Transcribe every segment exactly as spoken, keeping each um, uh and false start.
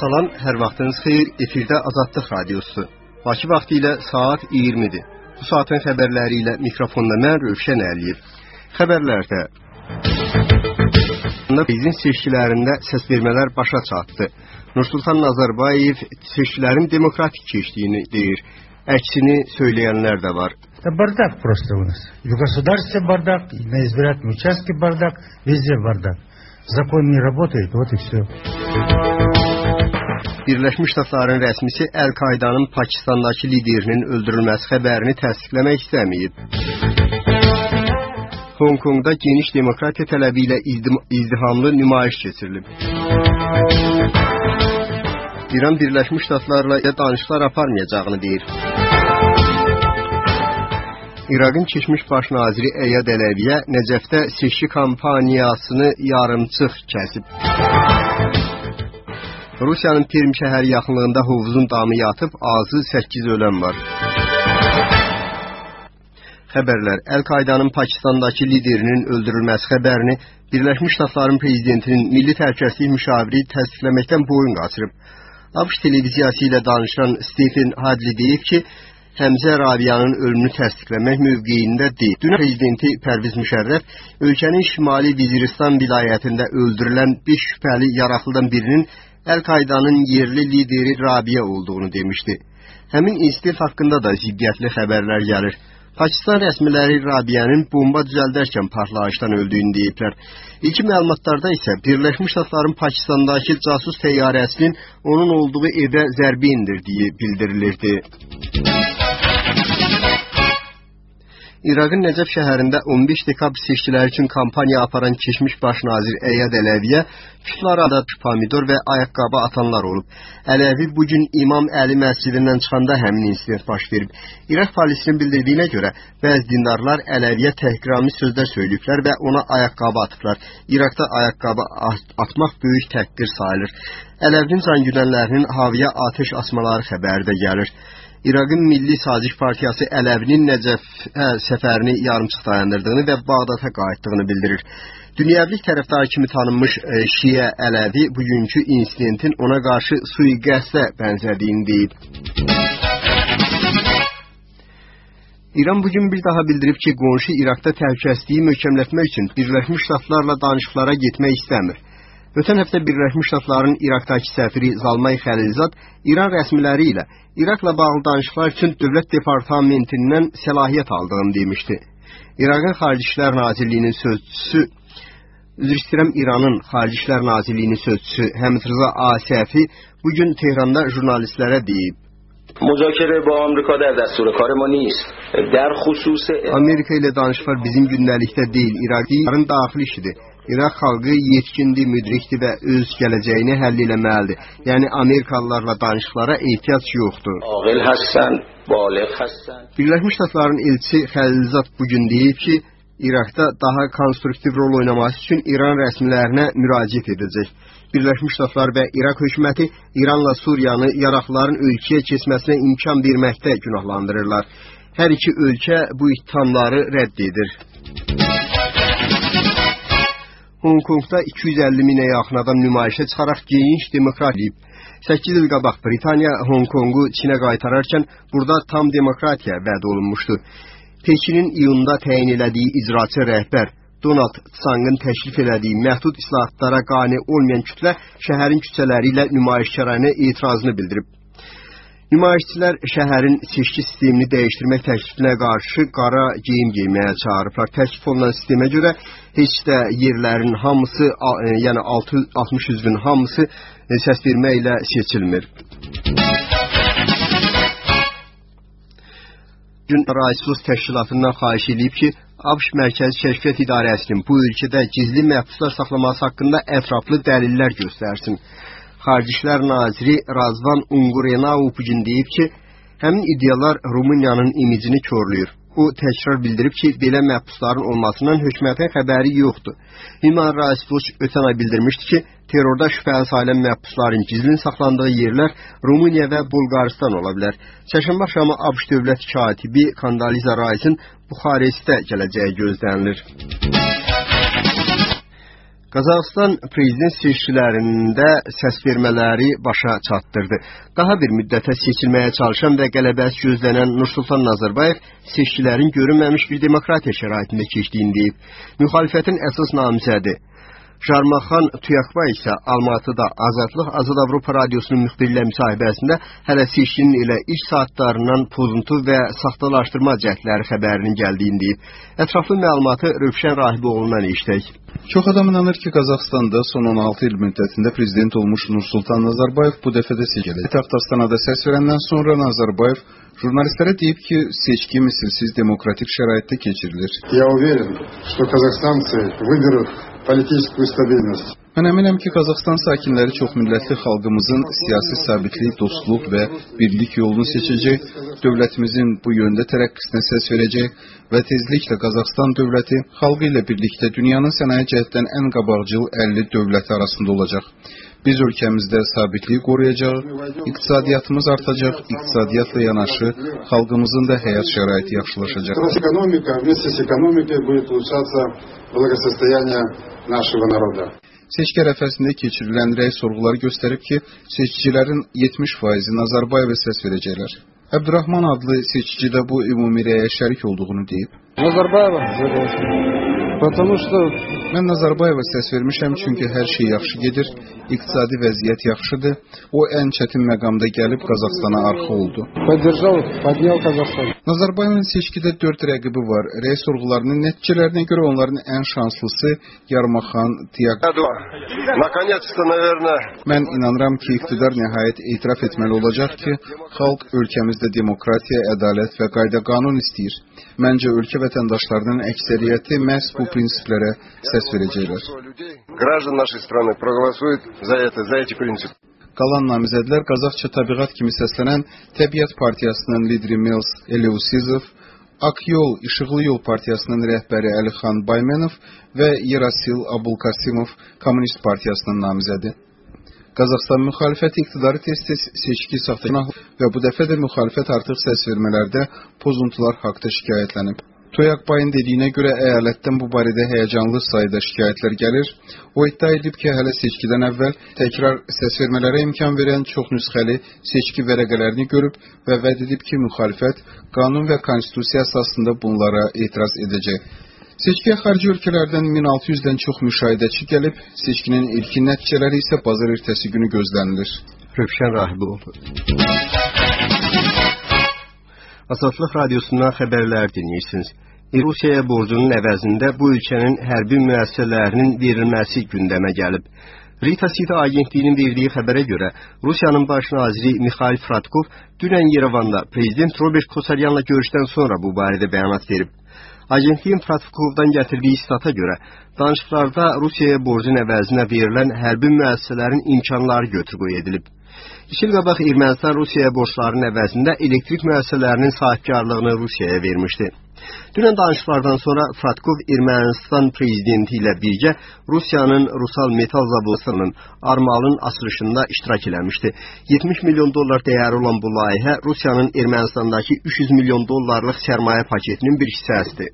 Salam, hər vaxtınız xeyir. Efirdə Azadlıq Radiosu. Bakı vaxtı ilə saat iyirmidir. Bu saatın xəbərləri ilə mikrofonda mən Rövşən Əliyev. Xəbərlərdə prezident seçkilərində səsvermələr başa çatdı. Nursultan Nazarbayev seçkilərin demokratik keçdiyini deyir. Əksini söyləyənlər də var. Бардак просто у нас. В государстве бардак, на избирательном участке бардак, везде бардак. Закон не работает, вот и все. Birləşmiş Ştatların rəsmisi Əl-Qaidanın Pakistandakı liderinin öldürülməsi xəbərini təsdiqləmək istəməyib. Hong Kongda geniş demokratiya tələbi ilə izdihamlı nümayiş keçirilib. İran Birləşmiş Ştatlarla danışıqlar aparmayacağını deyir. İraqın keçmiş baş naziri Əyad Ələviyyə Nəcəfdə seçki kampaniyasını yarımçıq kəsib. Rusiyanın Perm şəhəri yaxınlığında hovuzun damı yatıb, azı səkkiz ölən var. Xəbərlər, Əl-Qaidanın Pakistandakı liderinin öldürülməsi xəbərini Birləşmiş Ştatların prezidentinin Milli Təhlükəsizlik müşaviri təsdiqləməkdən boyun qaçırıb. ABŞ televiziyası ilə danışan Stephen Hadley deyib ki, Həmzə Rabiyanın ölümünü təsdiqləmək mövqeyində deyil. Dünən prezidenti Pərviz Müşərrəf ölkənin Şimali Viziristan vilayətində öldürülən beş şübhəli yaraqlıdan birinin Əl-Qaidanın yerli lideri Rabiya olduğunu demişdi. Həmin insident haqqında da ziddiyyətli xəbərlər gəlir. Pakistan rəsmiləri Rabiyanın bomba düzəldərkən partlayışdan öldüyünü deyiblər. İlk məlumatlarda isə Birləşmiş Ştatların Pakistandakı casus təyyarəsinin onun olduğu evə zərbə indirdiyi bildirilirdi. İraqın Nəcəf şəhərində on beş dekabr seçkiləri üçün kampaniya aparan keçmiş baş nazir Əyad Ələviyyə kütlərdə pomidor və ayaqqabı atanlar olub. Ələvi bugün İmam Əli məscidindən çıxanda həmin insident baş verib. İraq polisinin bildirdiyinə görə bəzi dindarlar Ələviyyə təhqiramiz sözlər söyləyiblər və ona ayaqqabı atıblar. İraqda ayaqqabı atmaq böyük təhqir sayılır. Ələvinin cangüdənlərinin havaya atəş açmaları xəbəri də gəlir. İraqın Milli Saziş Partiyası Ələvinin Nəcəf səfərini yarımçıq dayandırdığını və Bağdada qayıtdığını bildirir. Dünyəvilik tərəfdarı kimi tanınmış Şiə Ələvi bugünkü insidentin ona qarşı sui-qəsdə bənzədiyini deyib. İran bugün bir daha bildirib ki, qonşu İraqda təhlükəsizliyi möhkəmlətmək üçün Birləşmiş Ştatlarla danışıqlara getmək istəmir. Ötən həftə Birləşmiş Ştatların İraqdakı səfiri Zalmay Xəlilzad İran rəsmiləri ilə İraqla bağlı danışıqlar üçün Dövlət Departamentindən səlahiyyət aldığını demişdi. İraqın Xarici İşlər Nazirliyinin sözçüsü, üzr istəyirəm, İranın Xarici İşlər Nazirliyinin sözçüsü Həmid Rıza Asəfi bugün Tehranda jurnalistlərə deyib. Müzakirə با آمریکا در دستور کار ما نیست. در خصوص Amerika ilə danışıqlar bizim gündəlikdə deyil, İraqın daxili işidir. İraq xalqı yetkindir, müdrikdir və öz gələcəyini həll eləməlidir. Yəni Amerikalılarla danışıqlara ehtiyac yoxdur. Aqil həsən, baliq həsən. Birləşmiş Ştatların elçisi Xəlilzad bugün deyib ki, İraqda daha konstruktiv rol oynaması üçün İran rəsmilərinə müraciət edəcək. Birləşmiş Ştatlar və İraq hökuməti İranla Suriyanı yaraqlıların ölkəyə keçməsinə imkan verməkdə günahlandırırlar. Hər iki ölkə bu ittihamları rədd edir. Hong Kongda iki yüz əlli minə yaxın adam nümayişə çıxaraq geniş demokratiyib. səkkiz il qabaq Britaniya Hong Kongu Çinə qaytararkən burada tam demokratiya vəd olunmuşdu. Pekinin iyunda təyin elədiyi icraçı rəhbər Donald Tsangın təklif elədiyi məhdud islahatlara qane olmayan kütlə şəhərin küçələri ilə nümayişkarlarına etirazını bildirib. Nümayişçilər şəhərin seçki sistemini dəyişdirmək təklifinə qarşı qara geyim geyməyə çağırıblar. Təklif olunan sistemə görə heç də yerlərin hamısı, yəni altmış üzvün hamısı səs vermə ilə seçilmir. Gün Raisus təşkilatından xahiş edib ki, ABŞ Mərkəzi Kəşfiyyat İdarəsinin bu ölkədə gizli məhbuslar saxlaması haqqında ətraflı dəlillər göstərsin. Xarici İşlər Naziri Razvan Ungureanu bugün deyib ki, həmin iddialar Rumıniyanın imicini körlüyür. O təkrar bildirib ki, belə məhbusların olmasından hökumətin xəbəri yoxdur. Human Rights Watch ötən ay bildirmişdi ki, terrorda şübhəli sayılan məhbusların gizlin saxlandığı yerlər Rumıniya və Bulqaristan ola bilər. Çərşənbə axşamı ABŞ dövlət katibi Kandaliza Rice'ın Buxarestdə gələcəyi gözlənilir. Qazaxıstan prezident seçkilərində səs vermələri başa çatdırdı. Daha bir müddətə seçilməyə çalışan və qələbəsi gözlənən Nursultan Nazarbayev seçkilərin görünməmiş bir demokratiya şəraitində keçdiyini deyib. Müxalifətin əsas namizədi Jarmaxan Tuyakbay isə Almatıda Azadlıq Azad Avropa Radiosunun müxbirlə müsahibəsində hələ seçkinin elə ilk saatlarından pozuntu və saxtalaşdırma cəhdləri xəbərinin gəldiyini deyib. Ətraflı məlumatı Rövşən Rahiboğlu'ndan eşitək. Çox adam inanır ki, Qazaxstanda son on altı il müddətində prezident olmuş Nursultan Nazarbayev bu dəfə də seçildi. Taxtastanada səs verəndən sonra Nazarbayev jurnalistlərə deyib ki, seçki misilsiz demokratik şəraitdə keçirilir. Я уверен, что казахстанцы выберут политическую стабильность. Mən əminəm ki, Qazaxstan sakinləri çoxmillətli xalqımızın siyasi sabitlik, dostluq və birlik yolunu seçəcək, dövlətimizin bu yöndə tərəqqisinə səs verəcək və tezliklə Qazaxstan dövləti xalqı ilə birlikdə dünyanın sənaye cəhətdən ən qabaqcıl əlli dövləti arasında olacaq. Biz ölkəmizdə sabitliyi qoruyacaq, iqtisadiyyatımız artacaq, iqtisadiyyatla yanaşı xalqımızın da həyat şəraiti yaxşılaşacaq. Экономика вместе с экономикой будет улучшаться благосостояние нашего народа. Seçki ərəfəsində keçirilən rəy sorğuları göstərib ki, seçicilərin yetmiş faizi Nazarbayevə səs verəcəklər. Əbdurrahman adlı seçici də bu ümumi rəyə şərik olduğunu deyib. Nazarbayeva, потому что mən Nazarbayeva səs vermişəm çünki hər şey yaxşı gedir, iqtisadi vəziyyət yaxşıdır. O ən çətin məqamda gəlib Qazaxstana arxa oldu. Поддержал, поднял Казахстан. Nazarbayevin seçkidə dörd rəqibi var. Rəy sorğularının nəticələrinə görə onların ən şanslısı Jarmaxan Tuyakbay. Mən inanıram ki, iqtidar nəhayət etiraf etməli olacaq ki, xalq ölkəmizdə demokratiya, ədalət və qayda-qanun istəyir. Məncə ölkə vətəndaşlarının əksəriyyəti məhz bu prinsiplərə səs verəcəklər. Qalan namizədlər Qazaxça təbiqat kimi səslənən Təbiət Partiyasının lideri Mels Eleusizov, Akyol İşıqlı Yol Partiyasının rəhbəri Əlixan Baymenov və Yerasil Abulkasimov Kommunist Partiyasının namizədi. Qazaxstan müxalifəti iqtidarı tez-tez seçki saxtalaşdırmaq və bu dəfə də müxalifət artıq səs vermələrdə pozuntular haqda şikayətlənib. Tuyakbayın dediyinə görə əyalətdən bu barədə həyəcanlı sayda şikayətlər gəlir. O iddia edib ki, hələ seçkidən əvvəl təkrar səs vermələrə imkan verən çox nüsxəli seçki vərəqələrini görüb və vəd edib ki, müxalifət qanun və konstitusiya əsasında bunlara etiraz edəcək. Seçkiyə xarici ölkələrdən min altı yüzdən çox müşahidəçi gəlib, seçkinin ilkin nəticələri isə bazar ertəsi günü gözlənilir. Rövşən Rahiboğlu. Azadlıq Radiosundan xəbərlər dinləyirsiniz. Rusiyaya borcunun əvəzində bu ölkənin hərbi müəssisələrinin verilməsi gündəmə gəlib. Rita Sita agentliyinin verdiyi xəbərə görə Rusiyanın baş naziri Mikhail Fratkov dünən Yerevanda prezident Robert Kosaryanla görüşdən sonra bu barədə bəyanat verib. Agentliyin Fratkovdan gətirdiyi istata görə danışıqlarda Rusiyaya borcun əvəzinə verilən hərbi müəssisələrin imkanları götür-qoy edilib. İki il qabaq Ermənistan Rusiyaya borcların əvəzində elektrik müəssisələrinin sahibkarlığını Rusiyaya vermişdi. Dünən danışıqlardan sonra Fratkov Ermənistan prezidenti ilə birgə Rusiyanın Rusal Metal Zavodunun Armalın açılışında iştirak eləmişdi. yetmiş milyon dollar dəyəri olan bu layihə Rusiyanın Ermənistandakı üç yüz milyon dollarlıq sərmayə paketinin bir hissəsidir.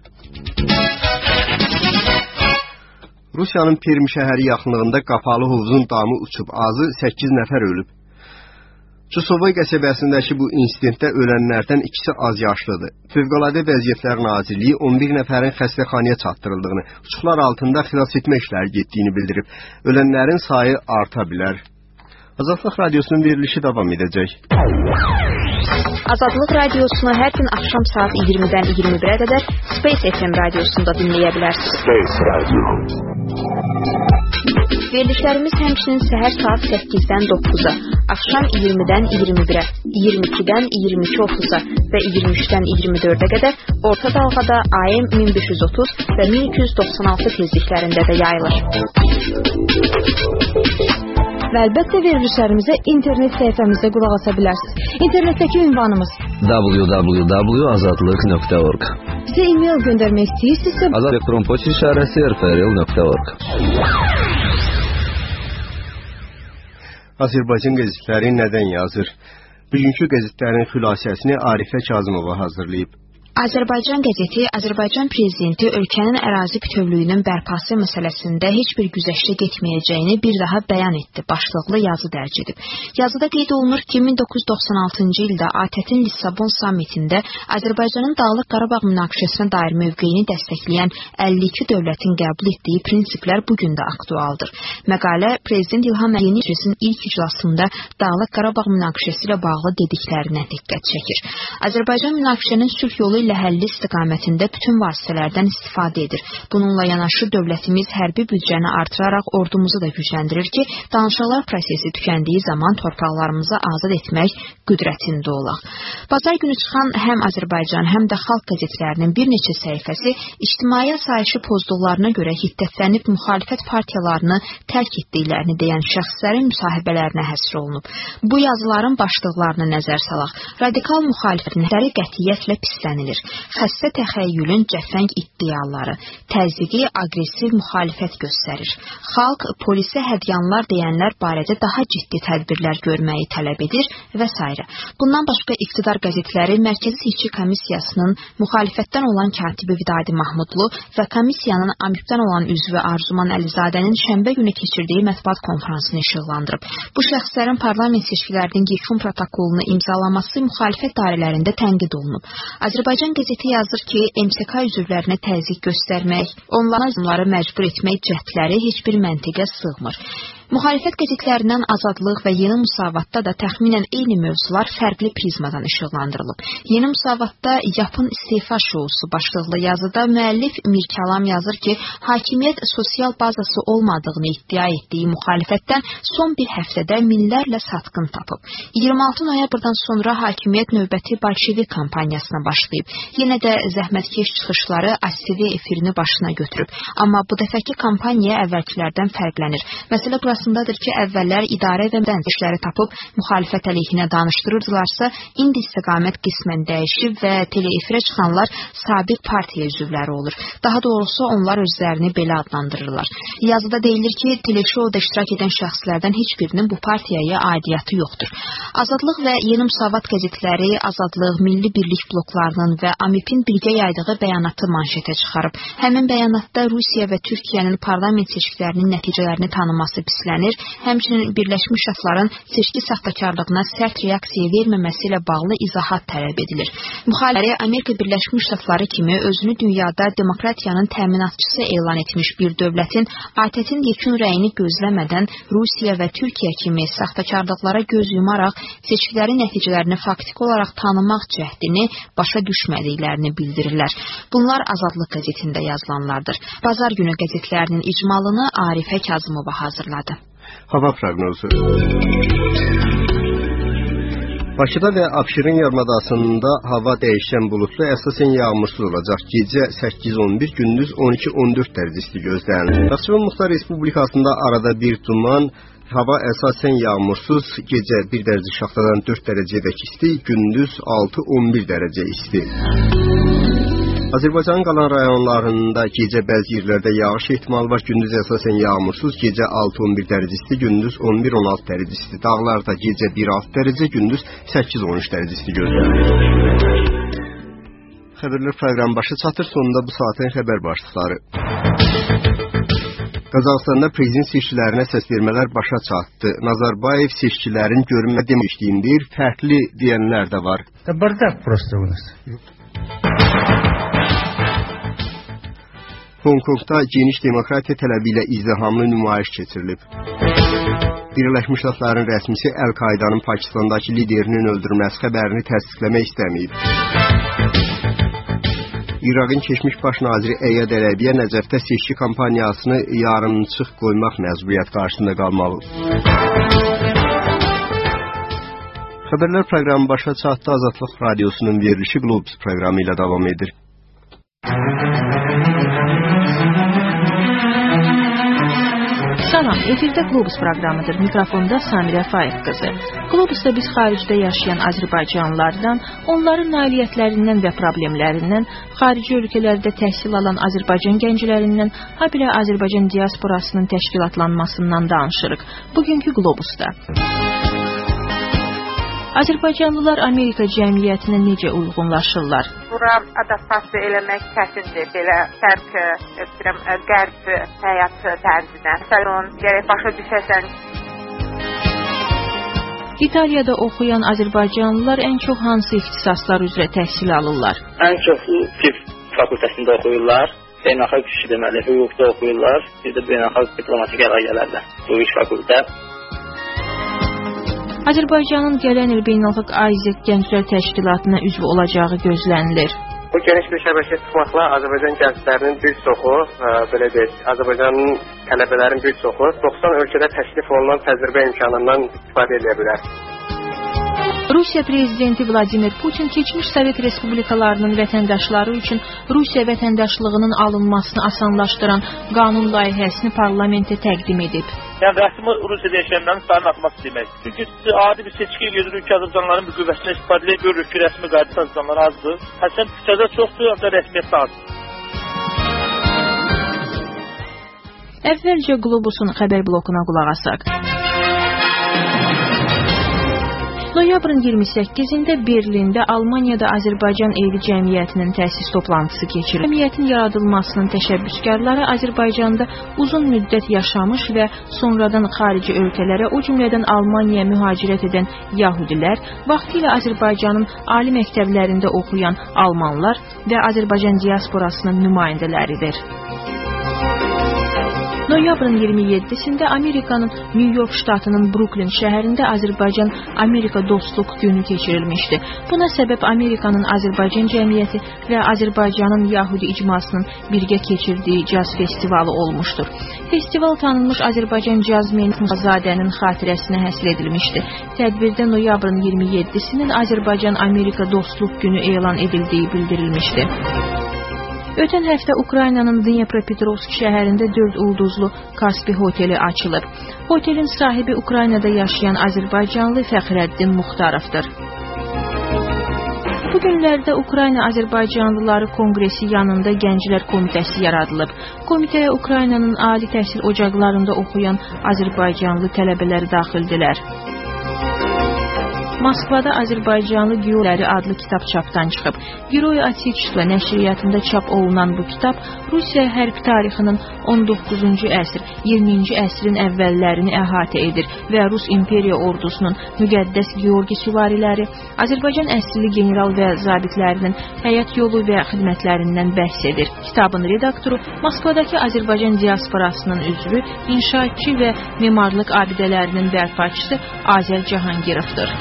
Rusiyanın Perm şəhəri yaxınlığında qapalı hovuzun damı uçub, azı səkkiz nəfər ölüb. Çusovoy qəsəbəsindəki bu insidentdə ölənlərdən ikisi az yaşlıdır. Fövqəladə Vəziyyətlər Nazirliyi on bir nəfərin xəstəxanaya çatdırıldığını, uçuqlar altında xilas etmə işləri getdiyini bildirib. Ölənlərin sayı arta bilər. Azadlıq Radiosunun verilişi davam edəcək. Azadlıq Radiosunu hər gün axşam saat iyirmidən iyirmi birə qədər Space F M radiosunda dinləyə bilərsiniz. Space Radio. Verilişlərimiz həmçinin səhər saat səkkizdən doqquza, axşam iyirmidən iyirmi birə, iyirmi ikidən iyirmi iki otuza və iyirmi üçdən iyirmi dördə qədər orta dalğada A M min beş yüz otuz və min iki yüz doxsan altı tezliklərində də yayılır. Və əlbəttə verilişlərimizə internet səhifəmizdə qulaq asa bilərsiniz. İnternetdəki ünvanımız w w w nöqtə azadlıq nöqtə org. Bizə e-mail göndərmək istəyirsinizsə azad elektron poçt adresi r f r l nöqtə org. Azərbaycan qəzetləri nədən yazır? Bugünkü qəzetlərin xülasəsini Arifə Kazımova hazırlayıb. Azərbaycan qəzeti Azərbaycan prezidenti ölkənin ərazi bütövlüyünün bərpası məsələsində heç bir güzəştə getməyəcəyini bir daha bəyan etdi başlıqlı yazı dərc edib. Yazıda qeyd olunur ki, min doqquz yüz doxsan altıncı ildə A T Ə-tin Lissabon sammitində Azərbaycanın Dağlıq Qarabağ münaqişəsinə dair mövqeyini dəstəkləyən əlli iki dövlətin qəbul etdiyi prinsiplər bugün də aktualdır. Məqalə Prezident İlham Əliyevin ilk iclasında Dağlıq Qarabağ münaqişəsi ilə bağlı dediklərinə diqqət çəkir. Azərbaycan münaqişənin sülh yolu ilə həlli istiqamətində bütün vasitələrdən istifadə edir. Bununla yanaşı dövlətimiz hərbi büdcəni artıraraq ordumuzu da gücləndirir ki, danışıqlar prosesi tükəndiyi zaman torpaqlarımızı azad etmək qüdrətində olaq. Bazar günü çıxan həm Azərbaycan, həm də xalq qəzetlərinin bir neçə səhifəsi ictimai asayişi pozduqlarına görə hiddətlənib müxalifət partiyalarını tərk etdiklərini deyən şəxslərin müsahibələrinə həsr olunub. Bu yazıların başlıqlarına nəzər salaq. Radikal müxalifətin qətiyyətlə pislənir. Xəstə təxəyyülün cəfəng iddiaları, təzyiqi, aqressiv müxalifət göstərir. Xalq, polisə hədyanlar deyənlər barədə daha ciddi tədbirlər görməyi tələb edir və s. Bundan başqa iqtidar qəzetləri Mərkəzi Seçki Komissiyasının müxalifətdən olan katibi Vidadi Mahmudlu və komissiyanın AMİP-dən olan üzvü Arzuman Əlizadənin şənbə günü keçirdiyi mətbuat konfransını işıqlandırıb. Bu şəxslərin parlament seçkilərinin yekun protokolunu imzalaması müxalifət dairələrində tənqid olunub. Azərbaycan qəzeti yazır ki, M S K üzvlərinə təzyiq göstərmək, onları məcbur etmək cəhdləri heç bir məntiqə sığmır. Müxalifət qəzetlərindən Azadlıq və Yeni Müsavatda da təxminən eyni mövzular fərqli prizmadan işıqlandırılıb. Yeni Müsavatda Yapın istefa şousu başlıqlı yazıda müəllif Mirkəlam yazır ki, hakimiyyət sosial bazası olmadığını iddia etdiyi müxalifətdən son bir həftədə minlərlə satqın tapıb. iyirmi altı noyabrdan sonra hakimiyyət növbəti bolşevik kampaniyasına başlayıb. Yenə də zəhmətkeş çıxışları A S T V efirini başına götürüb. Amma bu dəfəki kampaniya əvvəlkilərdən fərqlənir. Məsələ burasındadır ki, əvvəllər idarə və məndişləri tapıb müxalifət əleyhinə danışdırırdılarsa, indi istiqamət qismən dəyişib və teleefirə çıxanlar sabiq partiya üzvləri olur. Daha doğrusu onlar özlərini belə adlandırırlar. Yazıda deyilir ki, teleşouda iştirak edən şəxslərdən heç birinin bu partiyaya aidiyyatı yoxdur. Azadlıq və Yeni Müsavat qəzetləri Azadlıq, Milli Birlik bloklarının və AMİP-in birgə yaydığı bəyanatı manşetə çıxarıb. Həmin bəyanatda Rusiya və Türkiyənin parlament seçkilərinin nəticələrini tanıması pislənir, həmçinin Birləşmiş Ştatların seçki saxtakarlığına sərt reaksiya verməməsi ilə bağlı izahat tələb edilir. Müxalifləri Amerika Birləşmiş Ştatları kimi özünü dünyada demokratiyanın təminatçısı elan etmiş bir dövlətin A T Ə-tin yekun rəyini gözləmədən Rusiya və Türkiyə kimi saxtakarlıqlara göz yumaraq seçkilərin nəticələrini faktiki olaraq tanımaq cəhdini başa düşmədiklərini bildirirlər. Bunlar Azadlıq qəzetində yazılanlardır. Bazar günü qəzetlərinin icmalını Arifə Kazımova hazırladı. Hava proqnozu. Bakıda və Abşeron yarımadasında hava dəyişən buludlu, əsasən yağmursuz olacaq. Gecə səkkiz on bir, gündüz on iki on dörd dərəcə isti gözlənilir. Naxçıvan Muxtar Respublikasında arada bir duman, hava əsasən yağmursuz, gecə bir dərəcə şaxtadan dörd dərəcədək isti, gündüz altı on bir dərəcə isti. Azərbaycanın qalan rayonlarında gecə bəzi yerlərdə yağış ehtimalı var. Gündüz əsasən yağmursuz, gecə altı on bir dərəcə isti, gündüz on bir on altı dərəcə isti. Dağlarda gecə bir altı dərəcə, gündüz səkkiz on üç dərəcə isti gözlənilir. Xəbərlər proqramı başa çatır. Sonunda bu saatin xəbər başlıqları. Qazaxıstanda prezident seçkilərinə səsvermələr başa çatdı. Nazarbayev seçkilərin görünmə demişdiyini deyir, fərqli deyənlər də var. Bardaq prosta u nas. Hong Kongda geniş demokratiya tələbi ilə izdihamlı nümayiş keçirilib. Birləşmiş Ştatların rəsmisi Əl-Qaidanın Pakistandakı liderinin öldürülməsi xəbərini təsdiqləmək istəməyib. İraqın keçmiş baş naziri Əyyad Ələbiyə Nəcəfdə seçki kampaniyasını yarımçıq qoymaq məcburiyyət qarşısında qalmalı. Xəbərlər proqramı başa çatdı. Azadlıq Radiosunun verilişi Globus proqramı ilə davam edir. Salam, efirdə Globus proqramıdır. Mikrofonda Samirə Faiq qızı. Globusda biz xaricdə yaşayan Azərbaycanlılardan, onların nailiyyətlərindən və problemlərindən, xarici ölkələrdə təhsil alan Azərbaycan gənclərindən, habelə Azərbaycan diasporasının təşkilatlanmasından danışırıq. Bugünkü Globusda. Azərbaycanlılar Amerika cəmiyyətinə necə uyğunlaşırlar? Bura adaptasiya eləmək çətindir. Belə şərq, istəyirəm, qərb həyat tərzinə. Sən gərək başa düşəsən. İtaliyada oxuyan azərbaycanlılar ən çox hansı ixtisaslar üzrə təhsil alırlar? Ən çoxu tibb fakültəsində oxuyurlar. Beynəlxalq kişi deməli, hüquqda oxuyurlar. Bir də beynəlxalq diplomatik əlaqələrdə. Bu üç fakültə. Azərbaycanın gələn il Beynəlxalq Aziyət Gənclər Təşkilatına üzv olacağı gözlənilir. Bu geniş bir şəbəkə tutmaqla Azərbaycan gənclərinin bir çoxu, belə deyək, Azərbaycanın tələbələrin bir çoxu doxsan ölkədə təklif olunan təcrübə imkanından istifadə edə bilər. Rusiya prezidenti Vladimir Putin keçmiş Sovet respublikalarının vətəndaşları üçün Rusiya vətəndaşlığının alınmasını asanlaşdıran qanun layihəsini parlamentə təqdim edib. Yəni rəsmi Rusiyada yaşayanların sayının artması demək. Çünki adi bir seçki gedir, ülkə azərbaycanlıların bir qüvvəsinə istifadə görürük ki, rəsmi qayda azərbaycanlar azdır. Həsən küçədə çoxdur, ancaq rəsmiyyətdə azdır. Əvvəlcə Globusun xəbər blokuna qulaq asaq. Noyabrın iyirmi səkkizində Berlində Almaniyada Azərbaycan Evi Cəmiyyətinin təsis toplantısı keçirildi. Cəmiyyətin yaradılmasının təşəbbüskarları Azərbaycanda uzun müddət yaşamış və sonradan xarici ölkələrə, o cümlədən Almaniyaya mühacirət edən yahudilər, vaxtilə Azərbaycanın ali məktəblərində oxuyan almanlar və Azərbaycan diasporasının nümayəndələridir. Noyabrın iyirmi yeddisində Amerikanın New York ştatının Brooklyn şəhərində Azərbaycan-Amerika Dostluq Günü keçirilmişdi. Buna səbəb Amerikanın Azərbaycan Cəmiyyəti və Azərbaycanın Yahudi icmasının birgə keçirdiyi caz festivalı olmuşdur. Festival tanınmış Azərbaycan cazmeni Zadənin xatirəsinə həsr edilmişdi. Tədbirdə noyabrın iyirmi yeddisinin Azərbaycan-Amerika Dostluq Günü elan edildiyi bildirilmişdi. Ötən həftə Ukraynanın Dnepropetrovsk şəhərində dörd ulduzlu Kaspi Hoteli açılıb. Otelin sahibi Ukraynada yaşayan Azərbaycanlı Fəxrəddin Muxtarovdur. Bu günlərdə Ukrayna Azərbaycanlıları Konqresi yanında Gənclər Komitəsi yaradılıb. Komitəyə Ukraynanın ali təhsil ocaqlarında oxuyan Azərbaycanlı tələbələri daxildilər. Moskvada Azərbaycanlı Giroyları adlı kitab çapdan çıxıb. Giroy Atечества nəşriyyatında çap olunan bu kitab Rusiya hərb tarixinin on doqquzuncu əsr, iyirminci əsrin əvvəllərini əhatə edir və Rus İmperiya ordusunun müqəddəs Georgi süvariləri, Azərbaycan əsilli general və zabitlərinin həyat yolu və xidmətlərindən bəhs edir. Kitabın redaktoru Moskvadakı Azərbaycan diasporasının üzvü, inşaatçı və memarlıq abidələrinin bərpaçısı Azər Cahangirovdur.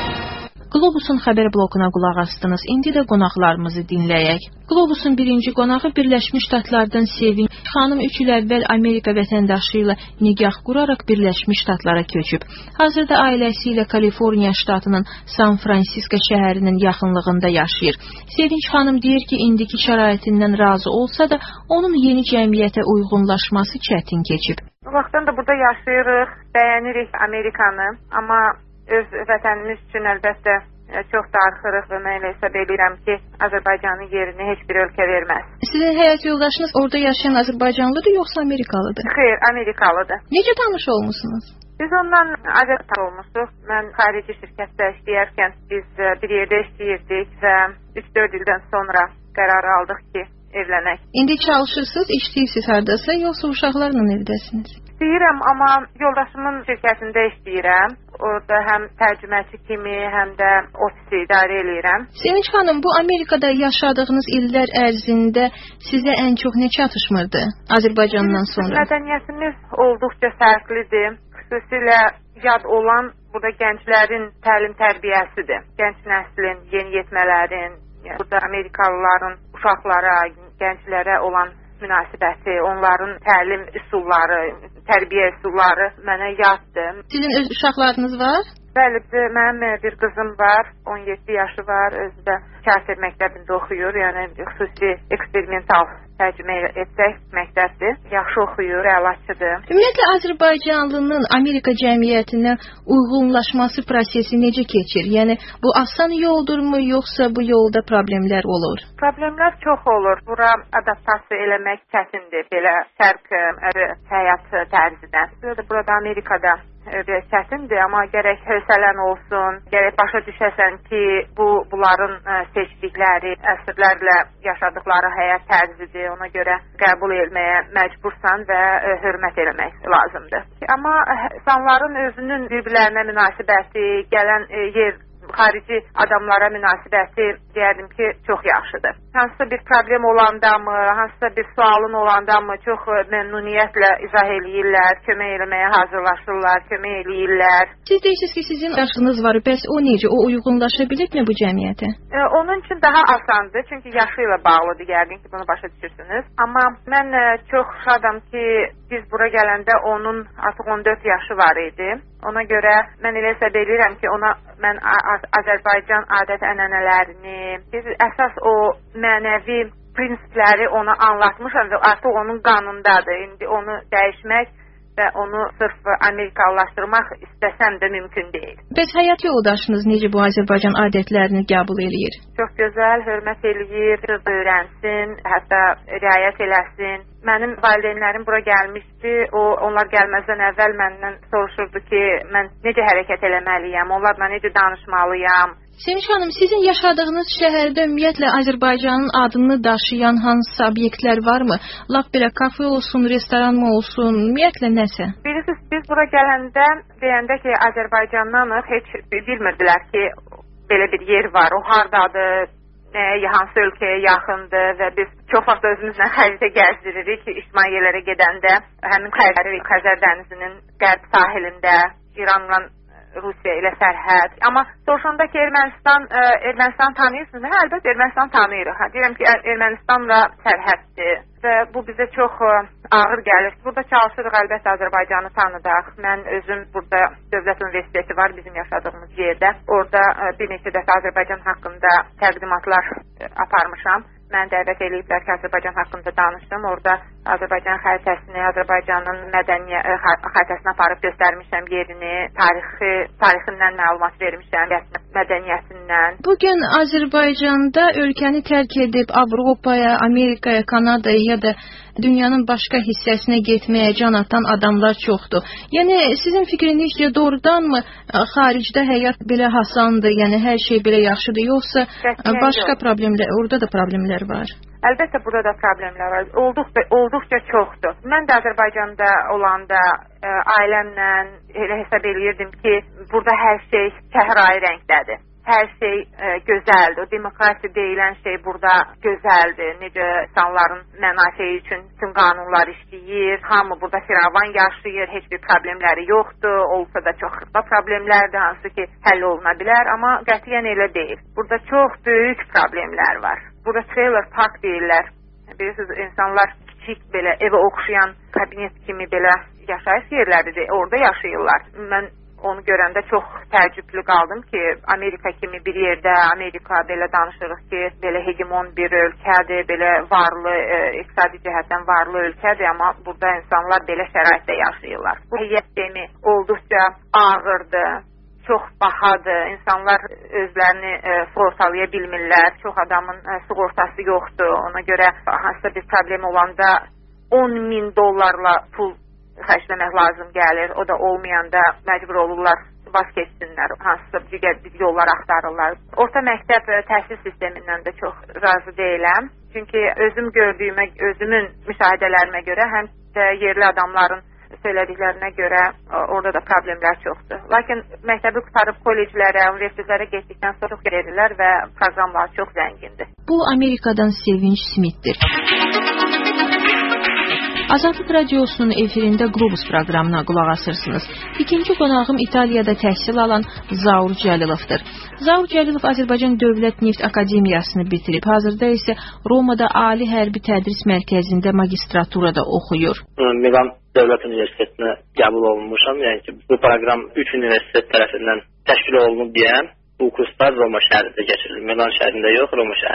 Globusun xəbər blokuna qulaq astınız. İndi də qonaqlarımızı dinləyək. Globusun birinci qonağı Birləşmiş Ştatlardan Sevinç xanım üç il əvvəl Amerika vətəndaşı ilə nigah quraraq Birləşmiş Ştatlara köçüb. Hazırda ailəsi ilə Kaliforniya ştatının San Fransisko şəhərinin yaxınlığında yaşayır. Sevinç xanım deyir ki, indiki şəraitindən razı olsa da onun yeni cəmiyyətə uyğunlaşması çətin keçib. Vaxtdan da burada yaşayırıq, bəyənirik Amerikanı, amma öz vətənimiz üçün əlbəttə çox darıxırıq və mən elə hesab edirəm ki, Azərbaycanın yerini heç bir ölkə verməz. Sizin həyat yoldaşınız orada yaşayan Azərbaycanlıdır, yoxsa Amerikalıdır? Xeyr, Amerikalıdır. Necə tanış olmusunuz? Biz ondan Azərbaycan olmuşuq. Mən xarici şirkətdə işləyərkən biz bir yerdə işləyirdik və üç dörd ildən sonra qərar aldıq ki, evlənək. İndi çalışırsınız, işləyirsiniz hardasa, yoxsa uşaqlarla evdəsiniz? İstəyirəm, amma yoldaşımın şirkətində işləyirəm. Orada həm tərcüməçi kimi, həm də ofisi idarə eləyirəm. Sevinç xanım, bu Amerikada yaşadığınız illər ərzində sizə ən çox nə çatışmırdı Azərbaycandan sonra? Mədəniyyətimiz olduqca fərqlidir. Xüsusilə yad olan burada gənclərin təlim tərbiyəsidir. Gənc nəslin, yeniyetmələrin, burada Amerikalıların uşaqlara, gənclərə olan münasibəti, onların təlim üsulları, tərbiyə üsulları mənə yaddır. Sizin öz uşaqlarınız var? Bəli, mənim bir qızım var, on yeddi yaşı var, özü də Kafir məktəbində oxuyur, yəni xüsusi eksperimental tərcümə etsək məktəbdir. Yaxşı oxuyur, əlaçıdır. Ümumiyyətlə Azərbaycanlının Amerika cəmiyyətinə uyğunlaşması prosesi necə keçir? Yəni bu asan yoldurmu, yoxsa bu yolda problemlər olur? Problemlər çox olur. Bura adaptasiya eləmək çətindir, belə şərq həyat tərzidən. Burada Amerikada çətindir, amma gərək hövsələn olsun, gərək başa düşəsən ki, bu bunların seçdikləri, əsrlərlə yaşadıkları həyat tərzidir. Ona görə qəbul etməyə məcbursan və hörmət eləmək lazımdır. Amma insanların özünün bir-birlərinə münasibəti, gələn yer, xarici adamlara münasibəti deyərdim ki, çox yaxşıdır. Hansısa bir problem olanda mı, hansısa bir sualın olanda mı çox məmnuniyyətlə izah eləyirlər, kömək eləməyə hazırlaşırlar, kömək eləyirlər. Siz deyirsiniz ki, sizin yaşınız var, bəs o necə? O uyğunlaşa bilirmi bu cəmiyyətə? E, onun üçün daha asandır, çünki yaşı ilə bağlıdır, yəqin ki, bunu başa düşürsünüz. Amma mən e, çox şadam ki, biz bura gələndə onun artıq on dörd yaşı var idi. Ona görə mən elə hesab edirəm ki, ona mən Azərbaycan adət-ənənələrini, biz əsas o mənəvi prinsipləri ona anlatmışam və artıq onun qanundadır. İndi onu dəyişmək və onu sırf Amerikalılaşdırmaq istəsəm də mümkün deyil. Bəs həyat yoldaşınız necə bu Azərbaycan adətlərini qəbul eləyir? Çox gözəl, hörmət eləyir, öyrənsin, hətta riayət eləsin. Mənim valideynlərim bura gəlmişdi, o onlar gəlməzdən əvvəl məndən soruşurdu ki, mən necə hərəkət eləməliyəm, onlarla necə danışmalıyam. Sevinç xanım, sizin yaşadığınız şəhərdə ümumiyyətlə Azərbaycanın adını daşıyan hansısa obyektlər varmı? Lap belə kafe olsun, restoran mı olsun, ümumiyyətlə nəsə? Bilirsiniz, biz bura gələndə deyəndə ki, Azərbaycandanıq, heç bilmirdilər ki, belə bir yer var, o hardadır, Nə, hansı ölkəyə yaxındır və biz çox vaxt özümüzlə xəritə gəzdiririk ki, İsmaillərə gedəndə həmin xəritə Xəzər dənizinin qərb sahilində İranla Rusiya ilə sərhəd. Amma soruşanda ki, Ermənistan, e, Ermənistan tanıyırsınız? Hə, əlbəttə Ermənistan tanıyırıq. Ha, deyirəm ki, Ermənistanla sərhəddir və bu bizə çox e, ağır gəlir. Burada çalışırıq, əlbəttə Azərbaycanı tanıdaq. Mən özüm burada Dövlət Universiteti var bizim yaşadığımız yerdə. Orada e, bir neçə dəfə Azərbaycan haqqında təqdimatlar e, aparmışam. Mən dəvət eləyiblər ki, Azərbaycan haqqında danışdım. Orada Azərbaycan xəritəsini, Azərbaycanın mədəniyyət xəritəsini aparıb göstərmişəm yerini, tarixi, tarixindən məlumat vermişəm, mədəniyyətindən. Bugün Azərbaycanda ölkəni tərk edib Avropaya, Amerikaya, Kanadaya ya da dünyanın başqa hissəsinə getməyə can atan adamlar çoxdur. Yəni sizin fikrinizcə doğrudanmı xaricdə həyat belə hasandır, yəni hər şey belə yaxşıdır, yoxsa Qətiyyən başqa yox. problemlər, orada da problemlər var? Əlbəttə burada da problemlər var. Olduqca, olduqca çoxdur. Mən də Azərbaycanda olanda ə, ailəmlə elə hesab eləyirdim ki, burada hər şey çəhrayı rəngdədir. Hər şey ə, gözəldir. O demokrasiya deyilən şey burada gözəldir. Necə insanların mənafeyi üçün bütün qanunlar işləyir. Hamı burada firavan yaşayır. Heç bir problemləri yoxdur. Olsa da çox xırda problemlərdir, hansı ki həll oluna bilər. Amma qətiyyən elə deyil. Burada çox böyük problemlər var. Burada trailer park deyirlər. Bilirsiniz, insanlar kiçik belə evə oxşayan kabinet kimi belə yaşayış yerləridir. Orada yaşayırlar. Mən onu görəndə çox təəccüblü qaldım ki, Amerika kimi bir yerdə, Amerika belə danışırıq ki, belə hegemon bir ölkədir, belə varlı, e, iqtisadi cəhətdən varlı ölkədir, amma burada insanlar belə şəraitdə yaşayırlar. Bu heyət sistemi olduqca ağırdır, çox bahadır, insanlar özlərini e, sığortalaya bilmirlər, çox adamın e, sığortası yoxdur, ona görə hansısa bir problem olanda on min dollarla pul xərcləmək lazım gəlir. O da olmayanda məcbur olurlar vaz keçsinlər, hansısa digər yollar axtarırlar. Orta məktəb təhsil sistemindən də çox razı deyiləm. Çünki özüm gördüyümə, özümün müşahidələrimə görə, həm də yerli adamların söylədiklərinə görə orada da problemlər çoxdur. Lakin məktəbi qutarıb kolleclərə, universitetlərə getdikdən sonra çox verirlər və proqramlar çox zəngindir. Bu Amerikadan Sevinç Smith'dir. Azadlıq Radiosunun efirində Globus proqramına qulaq asırsınız. İkinci qonağım İtaliyada təhsil alan Zaur Cəlilovdur. Zaur Cəlilov Azərbaycan Dövlət Neft Akademiyasını bitirib. Hazırda isə Romada Ali Hərbi Tədris Mərkəzində magistraturada oxuyur. Milan Dövlət Universitetinə qəbul olunmuşam. Yəni ki, bu proqram üç universitet tərəfindən təşkil olunub deyəm. Bu kurslar Roma şəhərində keçirilir. Milan şəhərində yox, Roma şəhərində.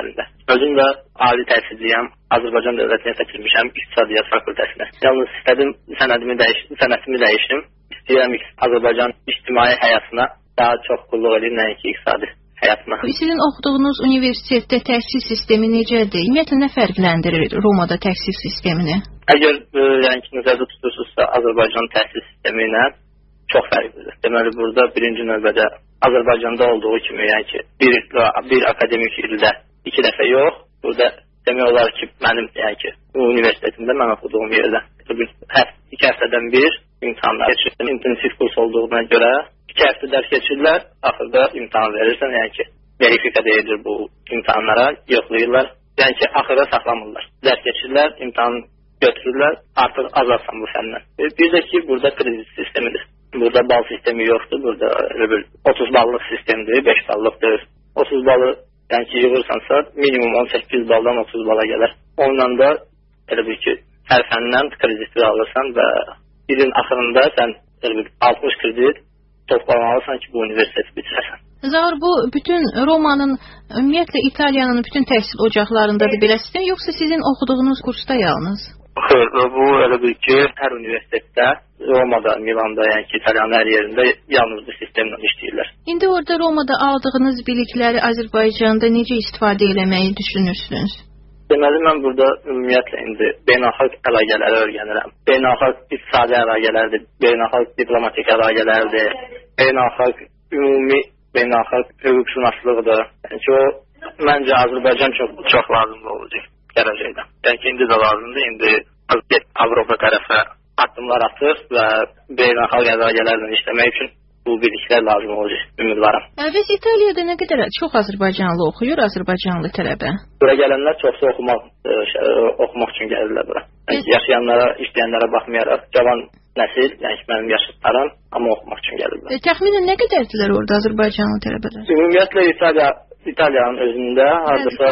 Özüm də ali təhsilciyəm. Azərbaycan dövlətinə seçilmişəm İqtisadiyyat fakültəsinə. Yalnız istədim sənədimi dəyişdim, sənədimi dəyişdim. İstəyirəm Azərbaycan ictimai həyatına daha çox qulluq edir, nəinki iqtisadi həyatına. Sizin oxuduğunuz universitetdə təhsil sistemi necədir? Ümumiyyətlə nə fərqləndirir Romada təhsil sistemini? Əgər e, yəni ki, nəzərdə tutursunuzsa Azərbaycan təhsil sistemi ilə çox fərqlidir. Deməli, burada birinci növbədə Azərbaycanda olduğu kimi, yəni ki, bir, bir akademik ildə iki dəfə yox, burada demək olar ki, mənim, yəni ki, universitetimdə mən oxuduğum yerdə hər iki həftədən bir imtahanlar keçirir. İntensiv kurs olduğuna görə iki həftə dərs keçirirlər, axırda imtahan verirsən, yəni ki, verifikada edilir bu imtahanlara, yoxlayırlar, yəni ki, axıra saxlamırlar. Dərs keçirirlər, imtahan götürürlər, artıq azalsan bu fəndən. Bir də ki, burada kredit sistemidir. Burada bal sistemi yoxdur, burada otuz ballıq sistemdir, beş ballıqdır. otuz balı, yəni ki, yığırsansa minimum on səkkiz baldan otuz bala gələr. Onunla da elə bir ki, hər fəndən krediti alırsan və ilin axırında sən altmış kredit toplamalısan ki, bu universiteti bitirəsən. Zaur, bu bütün Romanın, ümumiyyətlə İtaliyanın bütün təhsil ocaqlarındadır belə sistem, yoxsa sizin oxuduğunuz kursda yalnız? Xeyr, bu elə bir ki, hər universitetdə, Romada, Milanda, yəni ki, İtaliyanın hər yerində yalnız bu sistemlə işləyirlər. İndi orada Romada aldığınız bilikləri Azərbaycanda necə istifadə eləməyi düşünürsünüz? Deməli, mən burada ümumiyyətlə indi beynəlxalq əlaqələri öyrənirəm. Beynəlxalq iqtisadi əlaqələrdir, beynəlxalq diplomatik əlaqələrdir, beynəlxalq ümumi beynəlxalq hüquqşünaslığıdır. Yəni ki, o, məncə Azərbaycan çox, çox lazımlı olacaq gələcəkdə. Yəni ki, indi də lazımdır, indi Avropa tərəfə addımlar atır və beynəlxalq əlaqələrlə işləmək üçün bu biliklər lazım olacaq, ümidvaram. Biz İtaliyada nə qədər çox Azərbaycanlı oxuyur, Azərbaycanlı tələbə? Bura gələnlər çoxsa oxumaq, ə, oxumaq üçün gəlirlər bura. Yəni, yaşayanlara, işləyənlərə baxmayaraq, cavan nəsil, yəni ki, mənim yaşıtlarım, amma oxumaq üçün gəlirlər. E, təxminən nə qədərdirlər orada Azərbaycanlı tələbələr? Ümumiyyətlə İtaliya, İtaliyanın özündə hardasa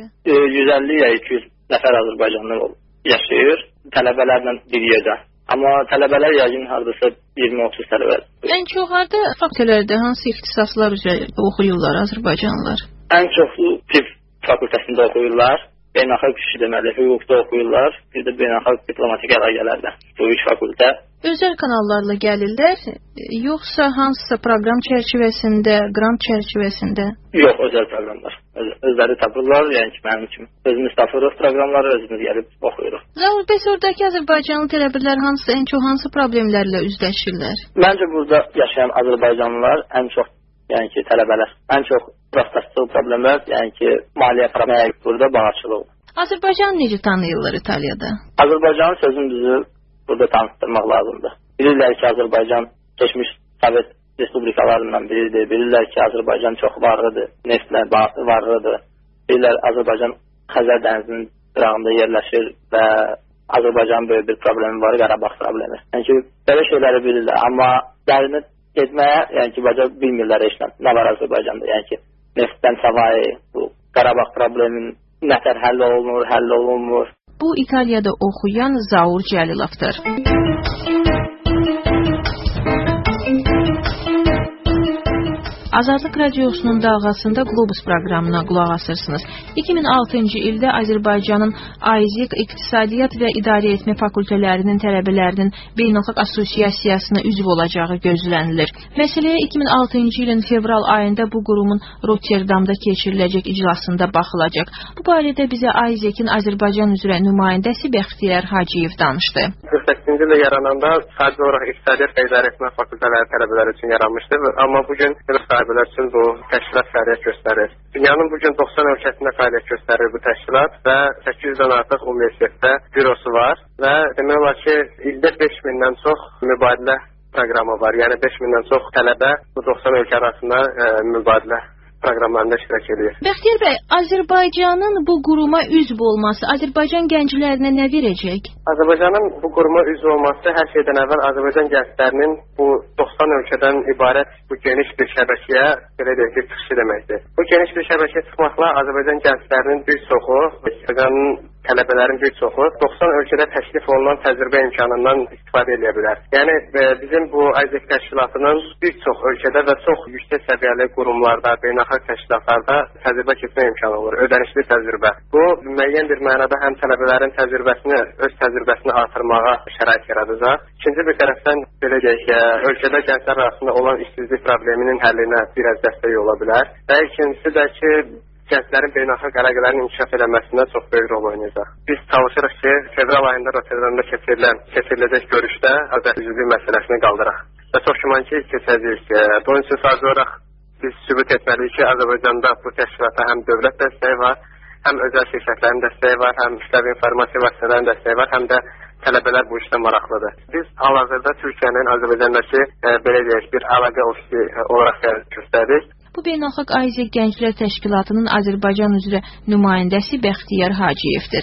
yüz əlli ya iki yüz nəfər Azərbaycanlı yaşayır, tələbələrlə bir yerdə. Amma tələbələr yəqin hardasa iyirmi otuz tələbə. Ən çox harda fakültələrdə hansı ixtisaslar üzrə oxuyurlar Azərbaycanlılar? Ən çoxu tibb fakültəsində oxuyurlar, beynəlxalq işi deməli, hüquqda oxuyurlar, bir də beynəlxalq diplomatik əlaqələrdə. Bu üç fakültə. Özəl kanallarla gəlirlər, yoxsa hansısa proqram çərçivəsində, qrant çərçivəsində? Yox, özəl proqramlar. Öz, özləri tapırlar, yəni ki, mənim kimi. Özümüz tapırıq proqramları, özümüz gəlib oxuyuruq. Zaur, bəs oradakı Azərbaycanlı tələbələr hansı, ən çox hansı problemlərlə üzləşirlər? Məncə burada yaşayan Azərbaycanlılar ən çox, yəni ki, tələbələr, ən çox prostasıl problemlər, yəni ki, maliyyə problemi burada bağışçılıq. Azərbaycanı necə tanıyırlar İtaliyada? Azərbaycanın sözün düzü burada tanıtdırmaq lazımdır. Bilirlər ki, Azərbaycan keçmiş Sovet respublikalarından biridir. Bilirlər ki, Azərbaycan çox varlıdır, neftlə varlıdır. Bilirlər, Azərbaycan Xəzər dənizinin qırağında yerləşir və Azərbaycanın böyük bir problemi var, Qarabağ problemi. Yəni ki, belə şeyləri bilirlər, amma dərinə getməyə, yəni ki, baca bilmirlər işlə, nə var Azərbaycanda, yəni ki, neftdən savayı bu Qarabağ probleminin nətər həll olunur, həll olunmur. Bu İtaliyada oxuyan Zaur Cəlilovdur. Azadlıq Radiosunun dalğasında Globus proqramına qulaq asırsınız. iki min altıncı ildə Azərbaycanın AIZİQ İqtisadiyyat və İdarəetmə fakültələrinin tələbələrinin beynəlxalq assosiasiyasına üzv olacağı gözlənilir. Məsələyə iki min altıncı ilin fevral ayında bu qurumun Rotterdamda keçiriləcək iclasında baxılacaq. Bu barədə bizə AIZİQin Azərbaycan üzrə nümayəndəsi Bəxtiyar Hacıyev danışdı. qırx səkkizinci ildə yarananda sadəcə olaraq İqtisadiyyat və İdarəetmə fakültələri tələbələri üçün yaranmışdı, amma bugün tələbələr üçün bu təşkilat fəaliyyət göstərir. Dünyanın bugün doxsan ölkəsində fəaliyyət göstərir bu təşkilat və səkkiz yüzdən artıq universitetdə bürosu var və demək olar ki, ildə beş mindən çox mübadilə proqramı var. Yəni beş mindən çox tələbə bu doxsan ölkə arasında e, mübadilə proqramlarında iştirak edir. Bəxtiyar bəy, Azərbaycanın bu quruma üzv olması Azərbaycan gənclərinə nə verəcək? Azərbaycanın bu quruma üzv olması hər şeydən əvvəl Azərbaycan gənclərinin bu doxsan ölkədən ibarət bu geniş bir şəbəkəyə belə deyək ki, çıxışı deməkdir. Bu geniş bir şəbəkəyə çıxmaqla Azərbaycan gənclərinin bir çoxu Azərbaycanın tələbələrin bir çoxu doxsan ölkədə təklif olunan təcrübə imkanından istifadə edə bilər. Yəni e, bizim bu AIESEC təşkilatının bir çox ölkədə və çox yüksək səviyyəli qurumlarda, beynəlxalq təşkilatlarda təcrübə keçmə imkanı olur, ödənişli təcrübə. Bu müəyyən bir mənada həm tələbələrin təcrübəsini, öz təcrübəsini artırmağa şərait yaradacaq. İkinci bir tərəfdən belə deyək, ölkədə gənclər arasında olan işsizlik probleminin həllinə biraz dəstək ola bilər. Və ikincisi də ki, gənclərin beynəlxalq əlaqələrin inkişaf edilməsində çox böyük rol oynayacaq. Biz çalışırıq ki, fevral ayında Rotterdamda keçirilən, keçiriləcək görüşdə azərbaycanlıq məsələsini qaldıraq. Və çox güman ki, keçəcəyik. Bunun üçün sadəcə olaraq biz sübut etməliyik ki, Azərbaycanda bu təşkilata həm dövlət dəstəyi var, həm özəl şirkətlərin dəstəyi var, həm işləv informasiya vasitələrinin dəstəyi var, həm də tələbələr bu işdə maraqlıdır. Biz hal-hazırda Türkiyənin Azərbaycandakı e, belə deyək, bir əlaqə ofisi olaraq göstərdik. Bu beynəlxalq AIESEC Gənclər Təşkilatının Azərbaycan üzrə nümayəndəsi Bəxtiyar Hacıyevdir.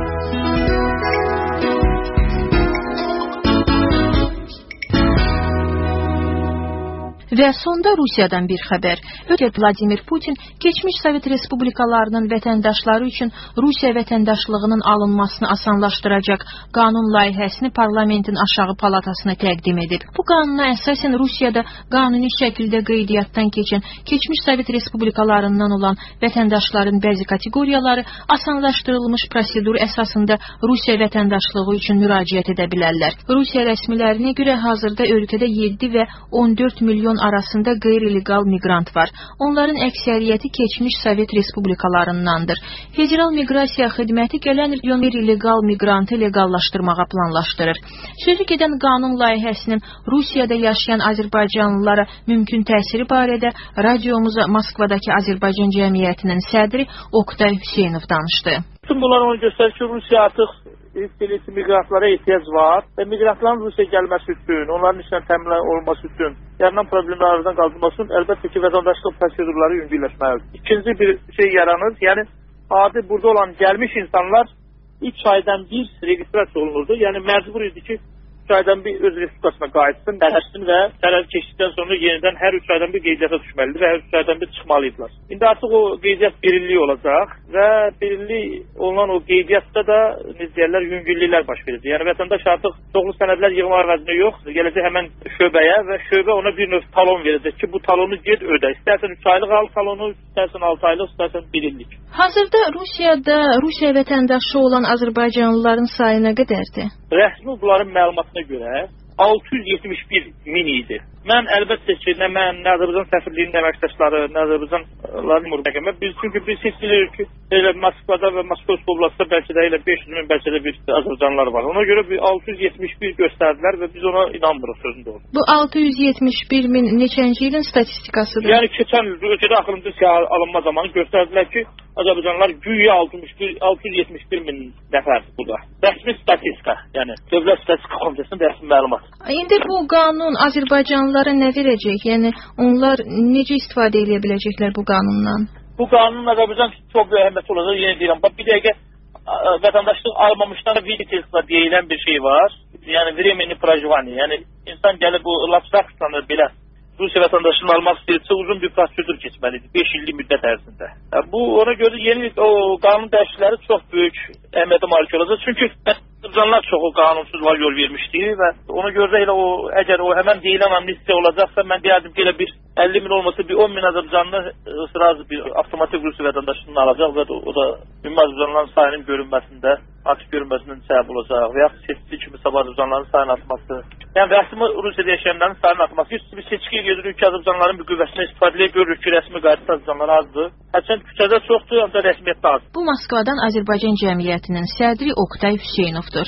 Və sonda Rusiyadan bir xəbər. Ötən Vladimir Putin keçmiş Sovet Respublikalarının vətəndaşları üçün Rusiya vətəndaşlığının alınmasını asanlaşdıracaq qanun layihəsini parlamentin aşağı palatasına təqdim edib. Bu qanuna əsasən Rusiyada qanuni şəkildə qeydiyyatdan keçən keçmiş Sovet Respublikalarından olan vətəndaşların bəzi kateqoriyaları asanlaşdırılmış prosedur əsasında Rusiya vətəndaşlığı üçün müraciət edə bilərlər. Rusiya rəsmilərinə görə hazırda ölkədə yeddi və on dörd milyon arasında qeyri-legal miqrant var. Onların əksəriyyəti keçmiş Sovet Respublikalarındandır. Federal Miqrasiya Xidməti gələn milyon qeyri-legal miqrantı legallaşdırmağa planlaşdırır. Sözü gedən qanun layihəsinin Rusiyada yaşayan Azərbaycanlılara mümkün təsiri barədə radiomuza Moskvadakı Azərbaycan Cəmiyyətinin sədri Oktay Hüseynov danışdı. Bütün bunlar onu göstərir ki, Rusiya artıq istəyirsə miqrantlara ehtiyac var və miqrantların Rusiyaya gəlməsi üçün, onların işlə təmin olunması üçün, yaranan problemlərdən qaldırılması üçün əlbəttə ki, vətəndaşlıq prosedurları yüngülləşməlidir. İkinci bir şey yaranır, yəni adi burada olan gəlmiş insanlar üç aydan bir registrasiya olunurdu. Yəni məcbur idi ki, üç aydan bir öz respublikasına qayıtsın, dərhəşsin və sərhəd keçdikdən sonra yenidən hər üç aydan bir qeydiyyata düşməlidir və hər üç aydan bir çıxmalıdırlar. İndi artıq o qeydiyyat birinlik olacaq və birinlik olunan o qeydiyyatda da deyirlər, yüngüllüklər baş verir. Yəni vətəndaş artıq çoxlu sənədlər yığma əvəzinə yox, gələcək həmən şöbəyə və şöbə ona bir növ talon verəcək ki, bu talonu ged ödə. İstərsən üç aylıq al talonu, istərsən altı aylıq, istərsən bir illik. Hazırda Rusiyada Rusiya vətəndaşı olan Azərbaycanlıların sayı nə qədərdir? Rəsmi bunların məlumatına görə altı yüz yetmiş bir min idi. Mən əlbəttə ki, nə mən, nə Azərbaycan səfirliyinin əməkdaşları, nə Azərbaycanların məhkəmə, biz çünki biz hiss edirik ki, elə Moskvada və Moskva Respublikasında bəlkə də elə beş yüz min, bəlkə də bir Azərbaycanlılar var. Ona görə bir altı yüz yetmiş bir göstərdilər və biz ona inanmırıq sözündə oldu. Bu altı yüz yetmiş bir min neçənci ilin statistikasıdır? Yəni keçən il ölkədə axırıncı siyah alınma zamanı göstərdilər ki, Azərbaycanlılar güya altı yüz yetmiş bir min nəfərdir burada. Rəsmi statistika, yəni Dövlət Statistika Komitəsinin rəsmi məlumat. İndi bu qanun Azərbaycanlılara nə verəcək? Yəni onlar necə istifadə edə biləcəklər bu qanundan? Bu qanunun Azərbaycan çox böyük əhəmiyyəti olacaq. Yenə deyirəm, bax bir dəqiqə vətəndaşlıq almamışdan vizitilsla deyilən bir şey var. Yəni временный проживание. Yəni insan gəlib bu lapsaksanır belə Rusiya vətəndaşlığını almaq istəyirsə uzun bir prosedur keçməlidir, beş illik müddət ərzində. Bu ona görə yeni o qanun dəyişiklikləri çox böyük əhəmiyyətə malik olacaq. Çünki Azərbaycanlılar çox o qanunsuzluğa yol vermişdi və ona görə də elə o əgər o həmin deyilən amnistiya olacaqsa mən deyərdim ki, elə bir əlli min olmasa bir on min Azərbaycanlı sıraz bir avtomatik Rusiya vətəndaşlığını alacaq və o da ümumi Azərbaycanlıların sayının görünməsində, açıq görünməsinin səbəb olacaq və yaxud seçici kimi sabah Azərbaycanlıların sayının artması. Yəni rəsmi Rusiyada yaşayanların sayının artması. Üstü bir seçki edirik ki, Azərbaycanlıların bir qüvvəsindən istifadə görürük ki, rəsmi qayıtda Azərbaycanlar azdır. Hərçənd küçədə çoxdur, ancaq rəsmiyyətdə az. Bu Moskvadan Azərbaycan Cəmiyyətinin sədri Oktay Hüseynovdur.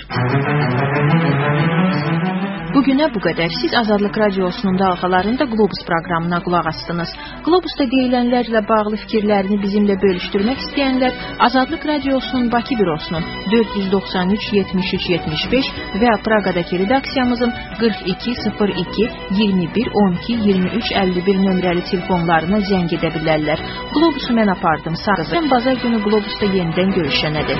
Bugünə bu qədər. Siz Azadlıq Radiosunun dalğalarında Globus proqramına qulaq asdınız. Globusda deyilənlərlə bağlı fikirlərini bizimlə bölüşdürmək istəyənlər Azadlıq Radiosunun Bakı bürosunun dörd yüz doxsan üç yetmiş üç yetmiş beş və Praqadakı redaksiyamızın qırx iki sıfır iki iyirmi bir on iki iyirmi üç əlli bir nömrəli telefonlarına zəng edə bilərlər. Globusu mən apardım. Sağ bazar günü Globusda yenidən görüşənədir.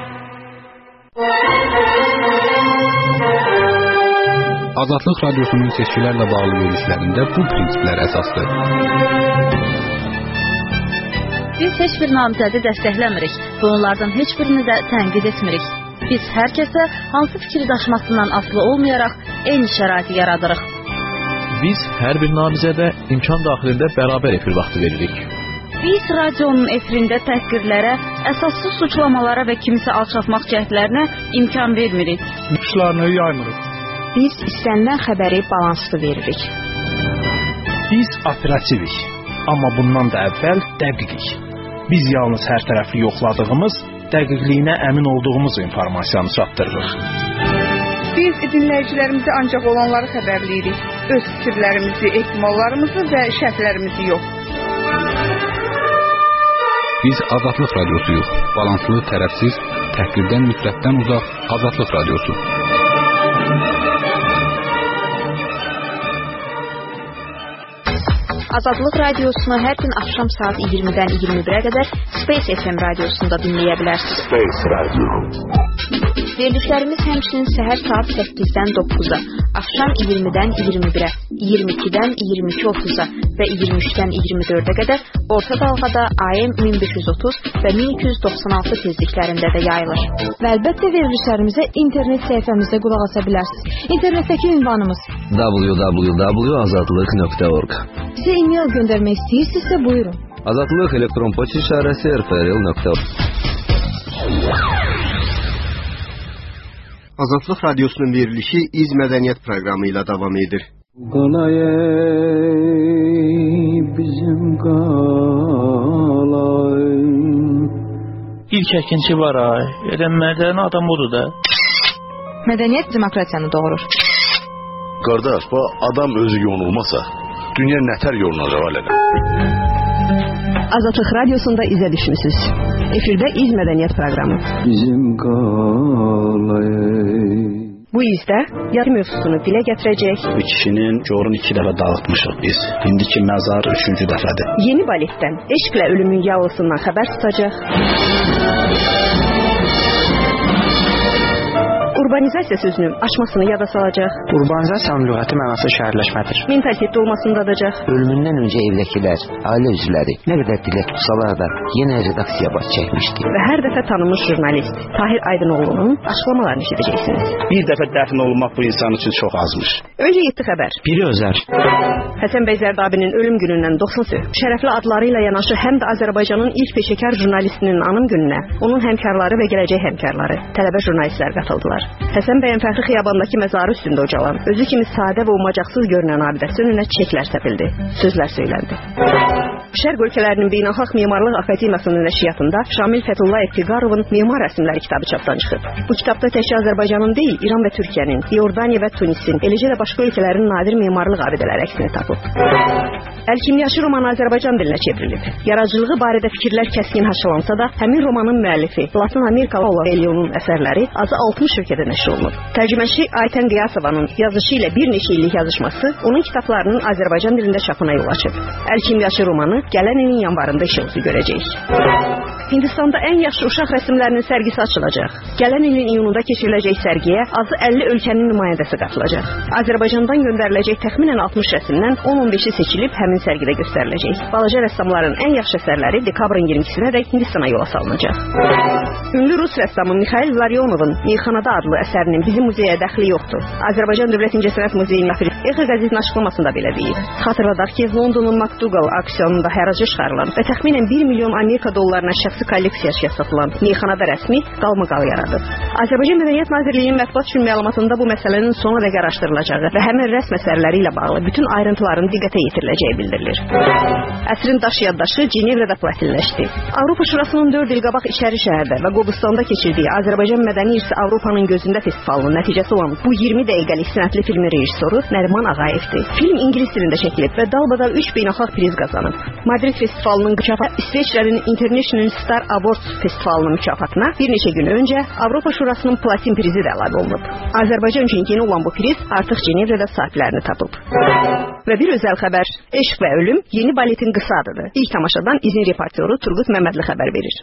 Azadlıq Radiosunun seçkilərlə bağlı görüşlərində bu prinsiplər əsasdır. Biz Biz heç bir namizədi dəstəkləmirik və onlardan heç birini də tənqid etmirik. Biz hər kəsə hansı fikri daşımasından asılı olmayaraq eyni şəraiti yaradırıq. Biz hər bir namizədə imkan daxilində bərabər efir vaxtı veririk. Biz radionun efirində təhqirlərə, əsassız suçlamalara və kimisə alçatmaq cəhdlərinə imkan vermirik. Müşlarını yaymırıq. Biz istənilən xəbəri balanslı veririk. Biz operativik, amma bundan da əvvəl dəqiqik. Biz yalnız hər tərəfli yoxladığımız, dəqiqliyinə əmin olduğumuz informasiyanı çatdırırıq. Biz dinləyicilərimizə ancaq olanları xəbərləyirik. Öz fikirlərimizi, ehtimallarımızı və şərhlərimizi yox. Biz Azadlıq Radiosuyuq. Balanslı, tərəfsiz, təhqirdən, nifrətdən uzaq Azadlıq Radiosu. Azadlıq Radiosunu hər gün axşam saat iyirmidən iyirmi birə qədər Space F M radiosunda dinləyə bilərsiniz. Space Radio. Verilişlərimiz həmçinin səhər saat səkkizdən doqquza, axşam iyirmidən iyirmi birə, iyirmi ikidən iyirmi iki otuza və iyirmi üçdən iyirmi dördə qədər orta dalğada A M min beş yüz otuz və min iki yüz doxsan altı tezliklərində də yayılır. Və əlbəttə verilişlərimizə internet səhifəmizdə qulaq asa bilərsiniz. İnternetdəki ünvanımız w w w nöqtə azadlıq nöqtə org. Bizə e-mail göndərmək istəyirsinizsə buyurun. Azadlıq elektron poçt işarəsi r f r l nöqtə org. Azadlıq Radiosunun verilişi İz Mədəniyyət proqramı ilə davam edir. Qalay bizim qalay. İlk əkinçi var ay. Elə mədəni adam odur da. Mədəniyyət demokratiyanı doğurur. Qardaş, bu adam özü yonulmasa, dünya nətər yoluna rəval edər? Azadlıq Radiosunda izə düşmüsünüz. Efirdə İz Mədəniyyət proqramı. Bizim qalay. Bu izdə yad mövzusunu dilə gətirəcək. Bu kişinin gorunu iki dəfə dağıtmışıq biz. İndiki məzar üçüncü dəfədir. Yeni baletdən eşqlə ölümün yalısından xəbər tutacaq. Urbanizasiya sözünün açmasını yada salacaq. Urbanizasiyanın lüğəti mənası şəhərləşmədir. Mentalitetdə olmasını dadacaq. Ölümündən öncə evdəkilər, ailə üzvləri nə qədər dilə tutsalar da yenə redaksiya baş çəkmişdi. Və hər dəfə tanınmış jurnalist Tahir Aydınoğlu'nun açıqlamalarını eşidəcəksiniz. Bir dəfə dəfn olunmaq bu insan üçün çox azmış. Öncə yeddi xəbər. Biri özər. Həsən bəy Zərdabinin ölüm günündən doxsan söz. Şərəfli adları ilə yanaşı həm də Azərbaycanın ilk peşəkar jurnalistinin anım gününə onun həmkarları və gələcək həmkarları, tələbə jurnalistlər qatıldılar. Həsən bəyin fəxri xiyabandakı məzarı üstündə ucalan, özü kimi sadə və umacaqsız görünən abidəsi önünə çiçəklər səpildi, sözlər söyləndi. Şərq ölkələrinin Beynəlxalq Memarlıq Akademiyasının nəşriyyatında Şamil Fəthullayev Fiqarovun Memar rəsmləri kitabı çapdan çıxıb. Bu kitabda təkcə Azərbaycanın deyil, İran və Türkiyənin, Iordaniya və Tunisin, eləcə də başqa ölkələrin nadir memarlıq abidələri əksini tapıb. Əl-Kimyaşı romanı Azərbaycan dilinə çevrilib. Yaradıcılığı barədə fikirlər kəskin haşlansa da, həmin romanın müəllifi Latin Amerikalı olan Elionun əsərləri azı altmış ölkədə nəşr olunub. Tərcüməçi Aytən Qiyasovanın yazışı ilə bir neçə illik yazışması onun kitablarının Azərbaycan dilində çapına yol açıb. Əl-Kimyaşı romanı gələn ilin yanvarında işıq üzü görəcək. Hindistanda ən yaxşı uşaq rəsmlərinin sərgisi açılacaq. Gələn ilin iyununda keçiriləcək sərgiyə azı əlli ölkənin nümayəndəsi qatılacaq. Azərbaycandan göndəriləcək təxminən altmış rəsmdən on on beşi seçilib həmin sərgidə göstəriləcək. Balaca rəssamların ən yaxşı əsərləri dekabrın iyirmi ikisinədək Hindistana yola salınacaq. Ünlü Rus rəssamı Mikhail Larionovun Meyxanada adlı əsərinin bizim muzeyə dəxli yoxdur. Azərbaycan Dövlət İncəsənət Muzeyinin Exa qəzetinin açıqlamasında belə deyib. Xatırladaq ki, Londonun MacDougall auksionunda həracə çıxarılan və təxminən bir milyon Amerika dollarına şəxsi kolleksiyaya satılan Meyxanada rəsmi qalmaqal yaradıb. Azərbaycan Mədəniyyət Nazirliyinin mətbuat üçün məlumatında bu məsələnin sona dək araşdırılacağı və həmin rəsm əsərləri ilə bağlı bütün ayrıntıların diqqətə yetiriləcəyi bildirilir. Əsrin daş yaddaşı Cenevrədə platinləşdi. Avropa Şurasının dörd il qabaq İçəri şəhərdə və Qobustanda keçirdiyi Azərbaycan Mədəni İrsi Avropanın gözündə festivalının nəticəsi olan bu iyirmi dəqiqəlik sənətli filmin rejissoru Nəriman Ağayevdir. Film ingilis dilində çəkilib və dalbadal üç beynəlxalq priz qazanıb. Madrid festivalının mükafatı İsveçrənin International Star Awards festivalının mükafatına bir neçə gün öncə Avropa Şurasının platin prizi də əlavə olunub. Azərbaycan üçün yeni olan bu priz artıq Cenevrədə sahiblərini tapıb. Və bir özəl xəbər, Eşq və Ölüm yeni baletin qısa adıdır. İlk tamaşadan İzin reportyoru Turgut Məmmədli xəbər verir.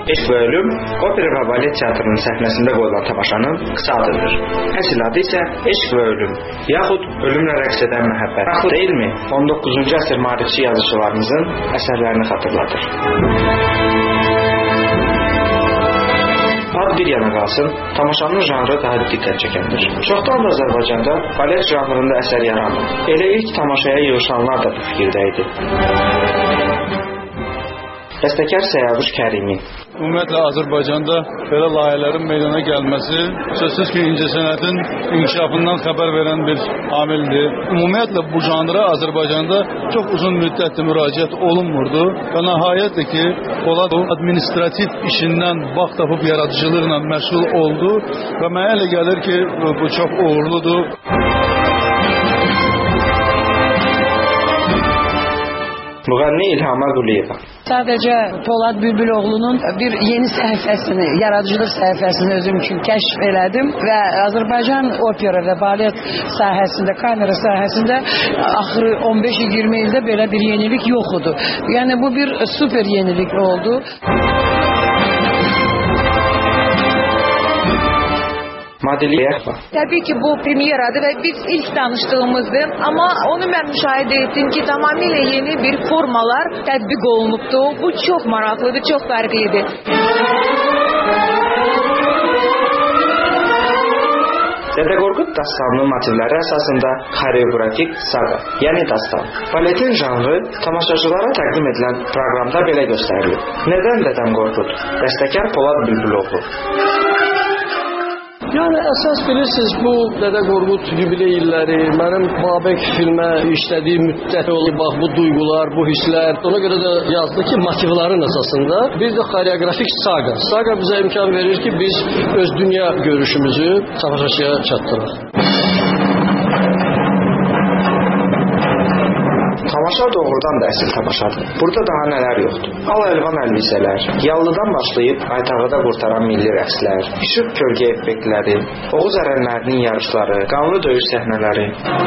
Eşq və Ölüm opera və balet teatrının səhnəsində qoyulan tamaşanın qısa adıdır. Əsl adı isə Eşq və Ölüm, yaxud Ölümlə rəqs edən məhəbbət. Axı deyilmi? on doqquzuncu əsr maarifçi yazıçılarımızın əsərlərini xatırladır. Ad bir yana qalsın, tamaşanın janrı daha diqqət çəkəndir. Çoxdan da Azərbaycanda balet janrında əsər yaranır. Elə ilk tamaşaya yığışanlar da bu fikirdə idi. Bəstəkar Səyavuş Kərimi. Ümumiyyətlə Azərbaycanda belə layihələrin meydana gəlməsi sözsüz ki, incəsənətin inkişafından xəbər verən bir amildir. Ümumiyyətlə bu janra Azərbaycanda çox uzun müddətli müraciət olunmurdu və nəhayət ki, Polad administrativ işindən vaxt tapıb yaradıcılıqla məşğul oldu və mənə elə gəlir ki, bu çox uğurludur. Müğənni İlham Quliyeva. Sadəcə Polad Bülbüloğlu'nun bir yeni səhifəsini, yaradıcılıq səhifəsini özüm üçün kəşf elədim və Azərbaycan opera və balet sahəsində, kamera sahəsində axırı on beş iyirmi ildə belə bir yenilik yox idi. Yəni bu bir super yenilik oldu. Təbii ki, bu premyeradır və biz ilk tanışdığımızdı, amma onu mən müşahidə etdim ki, tamamilə yeni bir formalar tətbiq olunubdu. Bu çox maraqlıdır, çox fərqlidir. Dədə Qorqud dastanının motivləri əsasında xoreografik saga, yəni dastan. Baletin janrı tamaşaçılara təqdim edilən proqramda belə göstərilir. Nədən Dədə Qorqud? Bəstəkar Polad Bülbüloğlu. Yəni əsas bilirsiniz bu Dədə Qorqud yubiley illəri, mənim Babək filmə işlədiyim müddət olub, bax bu duyğular, bu hisslər. Ona görə də yazdı ki, motivların əsasında bir də xoreografik saga. Saga bizə imkan verir ki, biz öz dünya görüşümüzü tamaşaçıya çatdıraq. Tamaşa doğrudan da əsl tamaşadır. Burada daha nələr yoxdur. Al-əlvan əlbisələr, yallıdan başlayıb aytağıda qurtaran milli rəqslər, işıq kölgə effektləri, Oğuz ərənlərinin yarışları, qanlı döyüş səhnələri.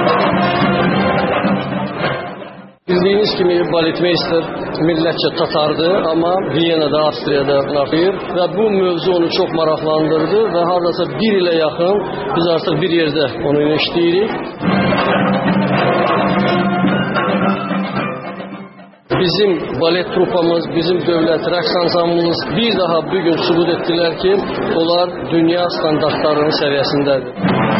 Bildiyiniz kimi baletmeyster millətcə Tatardır, amma Viyana'da, Avstriyada yaşayır və bu mövzu onu çox maraqlandırdı və hardasa bir ilə yaxın biz artıq bir yerdə onu işləyirik. Bizim balet trupamız, bizim dövlət rəqs ansamblımız bir daha bugün sübut etdilər ki, onlar dünya standartlarının səviyyəsindədir.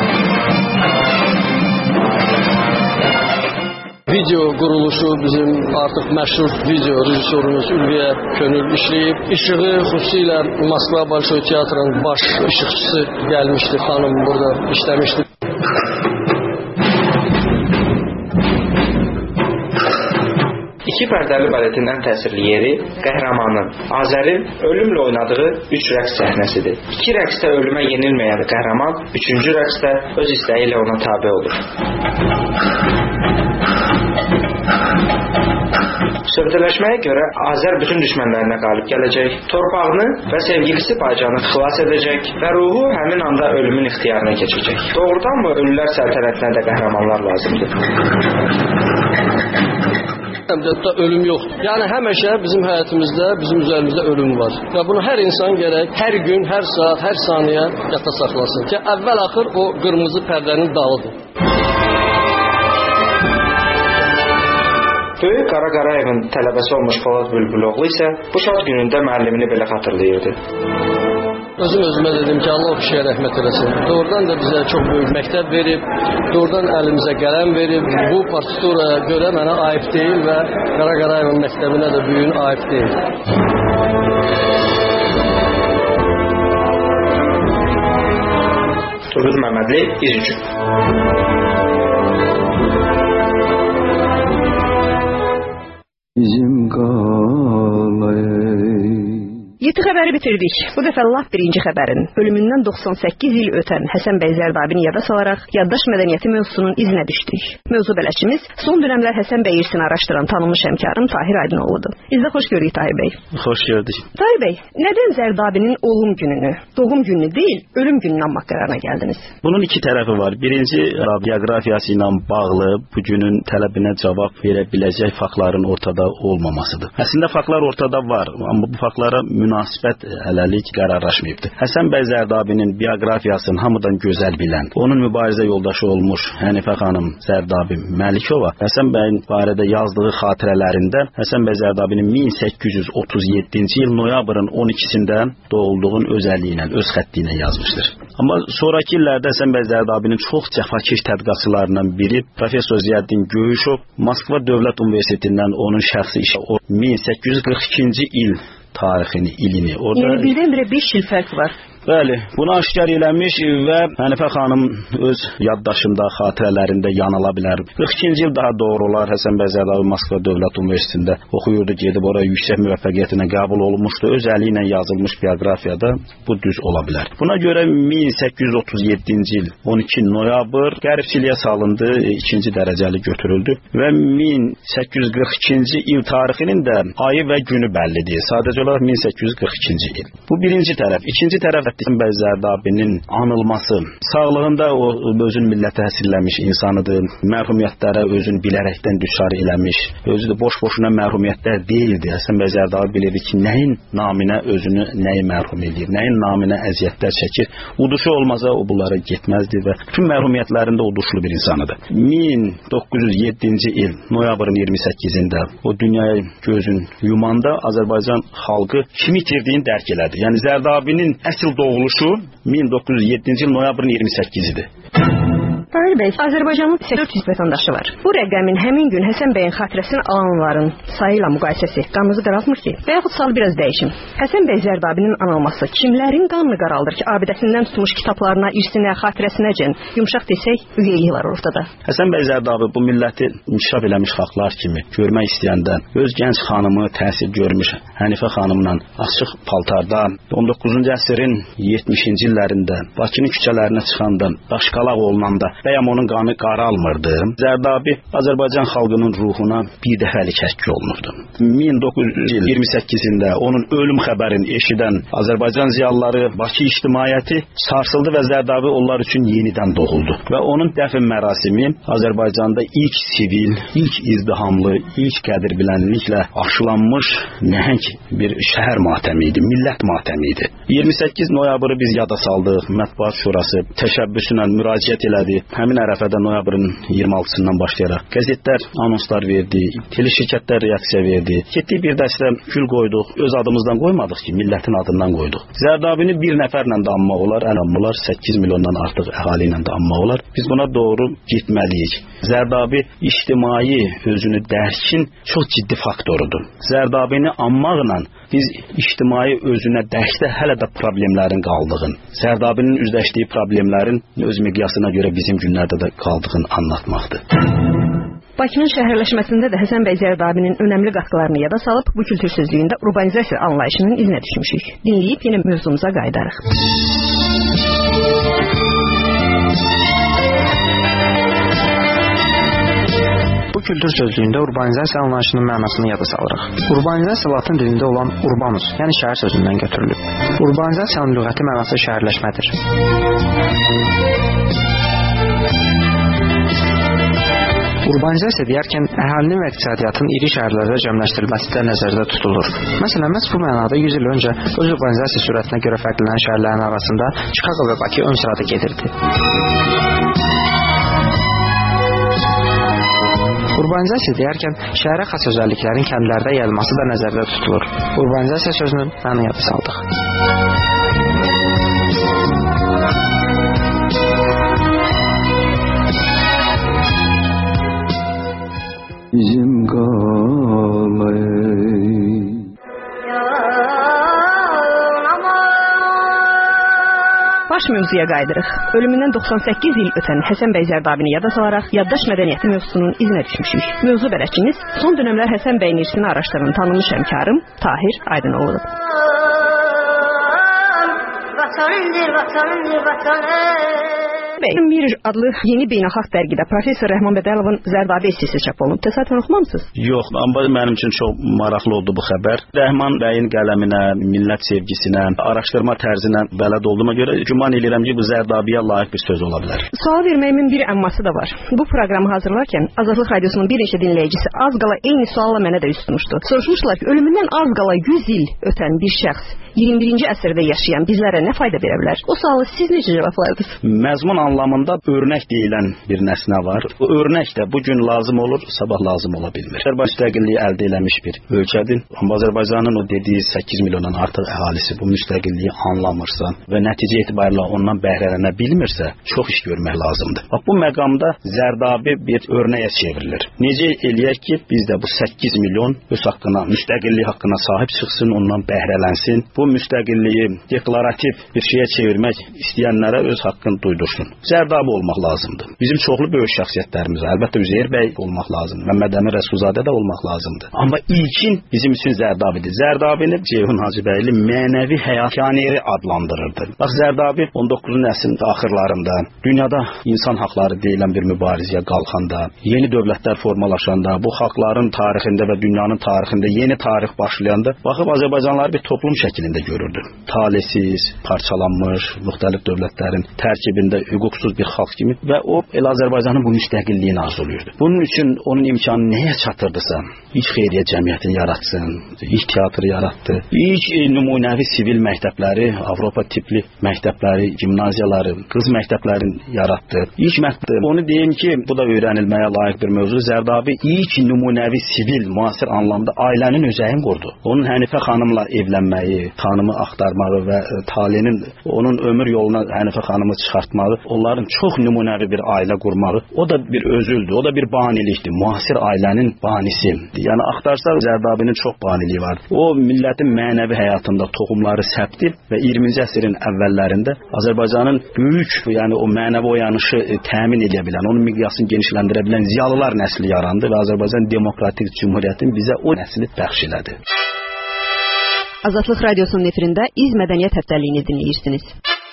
Video quruluşu bizim artıq məşhur video rejissorumuz Ülviyə Könül işləyib. İşığı xüsusilə Moskva Bolşoy Teatrının baş işıqçısı gəlmişdi, xanım burada işləmişdi. İki pərdəli baletin ən təsirli yeri qəhrəmanın, Azərin ölümlə oynadığı üç rəqs səhnəsidir. İki rəqsdə ölümə yenilməyən qəhrəman, üçüncü rəqsdə öz istəyi ilə ona tabe olur. Sövdələşməyə görə Azər bütün düşmənlərinə qalib gələcək, torpağını və sevgilisi Baycanı xilas edəcək və ruhu həmin anda ölümün ixtiyarına keçəcək. Doğrudan mı ölülər səltənətinə də qəhrəmanlar lazımdır? Həmdə ölüm yoxdur. Yəni həmişə bizim həyatımızda, bizim üzərimizdə ölüm var. Və bunu hər insan gərək hər gün, hər saat, hər saniyə yadda saxlasın ki, əvvəl-axır o qırmızı pərdənin dalıdır. Böyük Qara Qarayevin tələbəsi olmuş Polad Bülbüloğlu isə bu şad günündə müəllimini belə xatırlayırdı. Özüm özümə dedim ki, Allah o kişiyə rəhmət eləsin. Doğrudan da bizə çox böyük məktəb verib, doğrudan əlimizə qələm verib. Bu partituraya görə mənə ayıb deyil və Qara Qarayevin məktəbinə də böyüyün ayıb deyil. Turgut Məmmədli, İz üçün. Bizim qalay. Yedi xəbəri bitirdik. Bu dəfə lap birinci xəbərin ölümündən doxsan səkkiz il ötən Həsən bəy Zərdabini yada salaraq yaddaş mədəniyyəti mövzusunun izinə düşdük. Mövzu bələdçimiz son dövrlər Həsən bəy irsini araşdıran tanınmış həmkarım Tahir Aydınoğludur. İzlə xoş gördük Tahir bəy. Xoş gördük. Tahir bəy, nədən Zərdabinin olum gününü, doğum gününü deyil, ölüm gününü anmaq qərarına gəldiniz? Bunun iki tərəfi var. Birinci, bioqrafiyası ilə bağlı bu günün tələbinə cavab verə biləcək faktların ortada olmamasıdır. Əslində faktlar ortada var, amma bu faktlara münasib münasibət hələlik qərarlaşmayıbdır. Həsən bəy Zərdabinin bioqrafiyasını hamıdan gözəl bilən, onun mübarizə yoldaşı olmuş Hənifə xanım Zərdabi Məlikova Həsən bəyin barədə yazdığı xatirələrində Həsən bəy Zərdabinin min səkkiz yüz otuz yeddinci il noyabrın on ikisində doğulduğun özəlliyi ilə, öz xətti ilə yazmışdır. Amma sonraki illərdə Həsən bəy Zərdabinin çox cəfakeş tədqiqatçılarından biri Professor Ziyəddin Göyüşov Moskva Dövlət Universitetindən onun şəxsi işi o min səkkiz yüz qırx ikinci il tarixini, ilini orada... Yəni birdən-birə beş il fərq var. Bəli, bunu aşkar eləmiş və Hənifə xanım öz yaddaşında, xatirələrində yanıla bilər. qırx ikinci il daha doğru olar. Həsən bəy Zərdabi Moskva Dövlət Universitetində oxuyurdu, gedib oraya yüksək müvəffəqiyyətinə qəbul olunmuşdu. Öz əli ilə yazılmış bioqrafiyada bu düz ola bilər. Buna görə min səkkiz yüz otuz yeddinci il on iki noyabr qəribçiliyə salındı, ikinci dərəcəli götürüldü və min səkkiz yüz qırx ikinci il tarixinin də ayı və günü bəllidir. Sadəcə olaraq min səkkiz yüz qırx ikinci il. Bu birinci tərəf. İkinci tərəf Həsən bəy Zərdabinin anılması, sağlığında o özün millətə həsrləmiş insanıdır, mərhumiyyətlərə özün bilərəkdən düşar eləmiş, özü də boş-boşuna mərhumiyyətlər deyildi. Həsən bəy Zərdabi bilirdi ki, nəyin naminə özünü nəyi mərhum edir, nəyin naminə əziyyətlər çəkir. Uduşu olmasa o bunlara getməzdi və bütün mərhumiyyətlərində uduşlu bir insanıdır. min doqquz yüz yeddinci il noyabrın iyirmi səkkizində o dünyaya gözün yumanda Azərbaycan xalqı kimi itirdiyini dərk elədi. Yəni Zərdabinin əsl doğuluşu min doqquz yüz yeddinci il noyabrın iyirmi səkkizidir. Tahir bəy, Azərbaycanın dörd yüz vətəndaşı var. Bu rəqəmin həmin gün Həsən bəyin xatirəsini alanların sayı ilə müqayisəsi qanınızı qaraltmır ki? Və yaxud sual biraz dəyişim. Həsən bəy Zərdabinin anılması kimlərin qanını qaraldır ki, abidəsindən tutmuş kitablarına, irsinə, xatirəsinəcən yumşaq desək, üyeliyi var ortada. Həsən bəy Zərdabi bu milləti inkişaf eləmiş xalqlar kimi görmək istəyəndə öz gənc xanımı təhsil görmüş Hənifə xanımla açıq paltarda on doqquzuncu əsrin yetmişinci illərində Bakının küçələrinə çıxanda, daşqalaq olunanda bəyəm onun qanı qaralmırdı. Zərdabi Azərbaycan xalqının ruhuna bir dəfəlik həkk olunurdu. min doqquz yüz iyirmi səkkizində onun ölüm xəbərini eşidən Azərbaycan ziyalıları, Bakı ictimaiyyəti sarsıldı və Zərdabi onlar üçün yenidən doğuldu. Və onun dəfn mərasimi Azərbaycanda ilk sivil, ilk izdihamlı, ilk qədir bilənliklə aşılanmış nəhəng bir şəhər matəmi idi, millət matəmi idi. iyirmi səkkiz noyabrı biz yada saldıq. Mətbuat Şurası təşəbbüsünə müraciət elədi. Həmin ərəfədə noyabrın iyirmi altısından başlayaraq qəzetlər anonslar verdi, teleširkətlər reaksiya verdi. Getdik bir dəstə gül qoyduq, öz adımızdan qoymadıq ki, millətin adından qoyduq. Zərdabini bir nəfərlə də anmaq olar, ən anmalar səkkiz milyondan artıq əhali ilə də anmaq olar. Biz buna doğru getməliyik. Zərdabi ictimai özünü dərkin çox ciddi faktorudur. Zərdabini anmaqla biz ictimai özünə dərkdə hələ də problemlərin qaldığını, Zərdabinin üzləşdiyi problemlərin öz miqyasına görə bizim günlərdə də qaldığını anlatmaqdır. Bakının şəhərləşməsində də Həsən bəy Zərdabinin önəmli qatqılarını yada salıb bu kültür sözlüyündə urbanizasiya anlayışının izinə düşmüşük. Dinləyib yeni mövzumuza qayıdarıq. Bu kültür sözlüyündə urbanizasiya anlayışının mənasını yada salırıq. Urbanizasiya latın dilində olan urbanus, yəni şəhər sözündən götürülüb. Urbanizasiyanın lüğəti mənası şəhərləşmədir. Urbanizasiya deyərkən əhalinin və iqtisadiyyatın iri şəhərlərdə cəmləşdirilməsi də nəzərdə tutulur. Məsələn, məhz bu mənada yüz il öncə öz urbanizasiya sürətinə görə fərqlənən şəhərlərin arasında Chicago və Bakı ön sırada gedirdi. Urbanizasiya deyərkən şəhərə xas özəlliklərin kəndlərdə yayılması da nəzərdə tutulur. Urbanizasiya sözünün mənasını yada saldıq. Bizim qalay Baş mövzuya qayıdırıq. Ölümündən doxsan səkkiz il ötən Həsən bəy Zərdabini yada salaraq yaddaş mədəniyyəti mövzusunun izinə düşmüşük. Mövzu bələdçimiz son dönəmlər Həsən bəyin irsini araşdıran tanınmış həmkarım Tahir Aydınoğlu. Vatanındır, vatanındır, vatanım. bəy, Mir adlı yeni beynəlxalq dərgidə professor Rəhman Bədəlovun Zərdabi essesi çap olunub. Təsadüfən oxumamısınız? Yox, amma mənim üçün çox maraqlı oldu bu xəbər. Rəhman bəyin qələminə, millət sevgisinə, araşdırma tərzinə bələd olduğuma görə güman edirəm ki, bu Zərdabiyə layiq bir söz ola bilər. Sual verməyimin bir əmması da var. Bu proqramı hazırlarkən Azadlıq Radiosunun bir neçə dinləyicisi az qala eyni sualla mənə də üst tutmuşdu. Soruşmuşlar ki, ölümündən az qala yüz il ötən bir şəxs iyirmi birinci əsrdə yaşayan bizlərə nə fayda verə bilər? O sualı siz necə cavablardınız? Məzmun anlamında örnək deyilən bir nəsnə var. Bu örnək də bu gün lazım olur, sabah lazım ola bilmir. Azərbaycan müstəqilliyi əldə eləmiş bir ölkədir. Amma Azərbaycanın o dediyi səkkiz milyondan artıq əhalisi bu müstəqilliyi anlamırsa və nəticə etibarilə ondan bəhrələnə bilmirsə, çox iş görmək lazımdır. Bax, bu məqamda Zərdabi bir örnəyə çevrilir. Necə eləyək ki, biz də bu səkkiz milyon öz haqqına, müstəqillik haqqına sahib çıxsın, ondan bəhrələnsin. Bu müstəqilliyi deklarativ bir şeyə çevirmək istəyənlərə öz haqqını duydursun. Zərdabi olmaq lazımdır. Bizim çoxlu böyük şəxsiyyətlərimiz, əlbəttə Üzeyir bəy olmaq lazımdır. Məmməd Əmin Rəsulzadə də olmaq lazımdır. Amma ilkin bizim üçün Zərdabidir. Zərdabini Ceyhun Hacıbəyli mənəvi həyatyaneri adlandırırdı. Bax, Zərdabi on doqquzuncu əsrin axırlarında dünyada insan haqları deyilən bir mübarizəyə qalxanda, yeni dövlətlər formalaşanda, bu xalqların tarixində və dünyanın tarixində yeni tarix başlayanda baxıb Azərbaycanları bir toplum şəklində görürdü. Talihsiz, parçalanmış, müxtəlif dövlətlərin tərkibində hüquqsuz bir xalq kimi və o el Azərbaycanın bu müstəqilliyini arzulayırdı. Bunun üçün onun imkanı nəyə çatırdısa, ilk xeyriyyə cəmiyyətini yaratsın, ilk teatrı yaratdı, ilk nümunəvi sivil məktəbləri, Avropa tipli məktəbləri, gimnaziyaları, qız məktəblərini yaratdı. İlk məktəb, onu deyim ki, bu da öyrənilməyə layiq bir mövzu. Zərdabi ilk nümunəvi sivil, müasir anlamda ailənin özəyin qurdu. Onun Hənifə xanımla evlənməyi, xanımı axtarmağı və talinin onun ömür yoluna Hənifə xanımı çıxartmağı, onların çox nümunəvi bir ailə qurmağı, o da bir özüldür, o da bir banilikdir. Müasir ailənin banisi. Yəni axtarsaq Zərdabinin çox baniliyi var. O millətin mənəvi həyatında toxumları səpdi və iyirminci əsrin əvvəllərində Azərbaycanın böyük, yəni o mənəvi oyanışı təmin edə bilən, onun miqyasını genişləndirə bilən ziyalılar nəsli yarandı və Azərbaycan Demokratik Cümhuriyyətin bizə o nəsli bəxş elədi. Azadlıq Radiosunun efirində İz Mədəniyyət Həftəliyini dinləyirsiniz.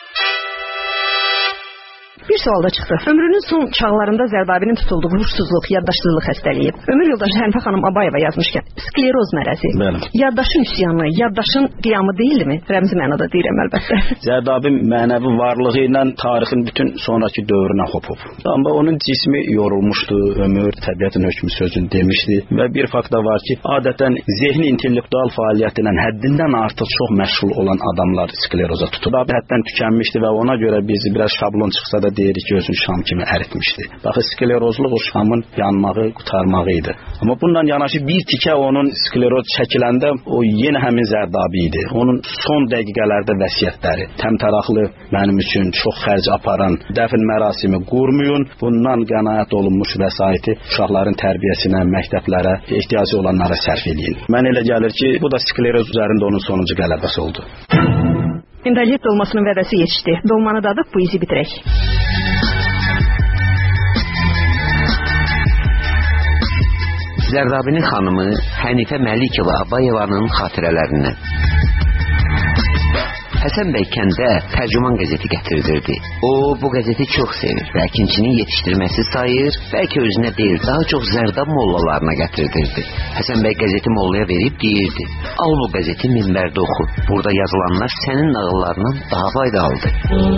Bir sual da çıxdı. Ömrünün son çağlarında Zərdabinin tutulduğu huşsuzluq, yaddaşsızlıq xəstəliyi. Ömür yoldaşı Hənifə xanım Abayeva yazmışkən, skleroz mərəzi. Bəli. Yaddaşın üsyanı, yaddaşın qiyamı deyilmi? Rəmzi mənada deyirəm əlbəttə. Zərdabi mənəvi varlığı ilə tarixin bütün sonraki dövrünə hopub. Amma onun cismi yorulmuşdu, ömür, təbiətin hökmü sözünü demişdi və bir fakt da var ki, adətən zehni intellektual fəaliyyəti ilə həddindən artıq çox məşğul olan adamlar skleroza tutulub. Həddən tükənmişdi və ona görə biz biraz şablon çıxsa da deyirik ki, özünü şam kimi əritmişdi. Baxı, sklerozluq o şamın yanmağı, qutarmağı idi. Amma bununla yanaşı bir tikə onun skleroz çəkiləndə o yenə həmin Zərdabi idi. Onun son dəqiqələrdə vəsiyyətləri, təmtəraqlı mənim üçün çox xərc aparan dəfn mərasimi qurmayın, bundan qənaət olunmuş vəsaiti uşaqların tərbiyəsinə, məktəblərə, ehtiyacı olanlara sərf edin. Mən elə gəlir ki, bu da skleroz üzərində onun sonuncu qələbəsi oldu. İndaliyyət dolmasının vədəsi yetişdi. Dolmanı dadıb bu izi bitirək. Zərdabinin xanımı Hənifə Məlikova Abayevanın xatirələrindən. Həsən bəy kəndə tərcüman qəzeti gətirdirdi. O, bu qəzeti çox sevir və əkinçinin yetişdirməsi sayır, bəlkə özünə deyil, daha çox Zərdab mollalarına gətirdirdi. Həsən bəy qəzeti mollaya verib deyirdi, al bu qəzeti minbərdə oxu, burada yazılanlar sənin nağıllarından daha faydalıdır.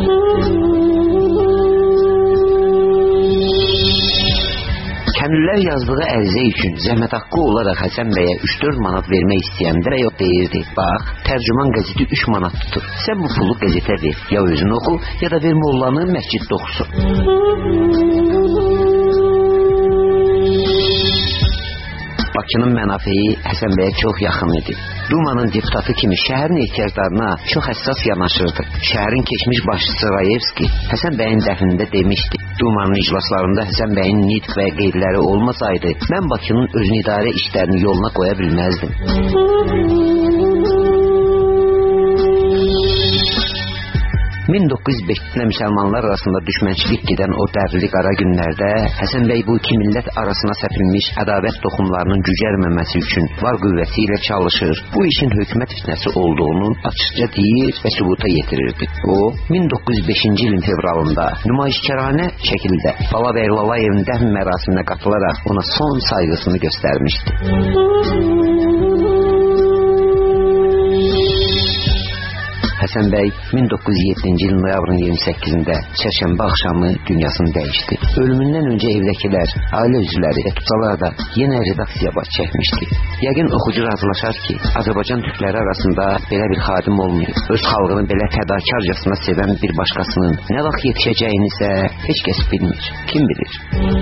Kəndlilər yazdığı ərizə üçün zəhmət haqqı olaraq Həsən bəyə üç dörd manat vermək istəyəndə bəy o deyirdi, bax, tərcüman qəzeti üç manat tutur, sən bu pulu qəzetə ver, ya özün oxu, ya da ver mollanı məsciddə oxusun. Bakının mənafeyi Həsən bəyə çox yaxın idi. Dumanın deputatı kimi şəhərin ehtiyaclarına çox həssas yanaşırdı. Şəhərin keçmiş başçısı Rayevski Həsən bəyin dəfnində demişdi. Dumanın iclaslarında Həsən bəyin nitq və qeydləri olmasaydı, mən Bakının özünü idarə işlərini yoluna qoya bilməzdim. min doqquz yüz beşdə müsəlmanlar arasında düşmənçilik gedən o dərli qara günlərdə Həsən bəy bu iki millət arasına səpilmiş ədavət toxumlarının cücərməməsi üçün var qüvvəsi ilə çalışır. Bu işin hökumət fitnəsi olduğunu açıqca deyir və sübuta yetirirdi. O, min doqquz yüz beşinci ilin fevralında nümayişkaranə şəkildə Balabəy Lalayevin dəfn mərasiminə qatılaraq ona son sayğısını göstərmişdi. Həsən bəy min doqquz yüz yeddinci ilin noyabrın iyirmi səkkizində çərşənbə axşamı dünyasını dəyişdi. Ölümündən öncə evdəkilər, ailə üzvləri və tutalar da yenə redaksiya baş çəkmişdi. Yəqin oxucu razılaşar ki, Azərbaycan türkləri arasında belə bir xadim olmayıb. Öz xalqını belə fədakarcasına sevən bir başqasının nə vaxt yetişəcəyini isə heç kəs bilmir. Kim bilir?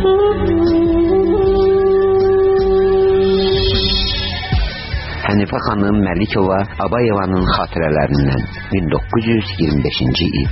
Hənifə xanım Məlikova Abayevanın xatirələrindən min doqquz yüz iyirmi beşinci il.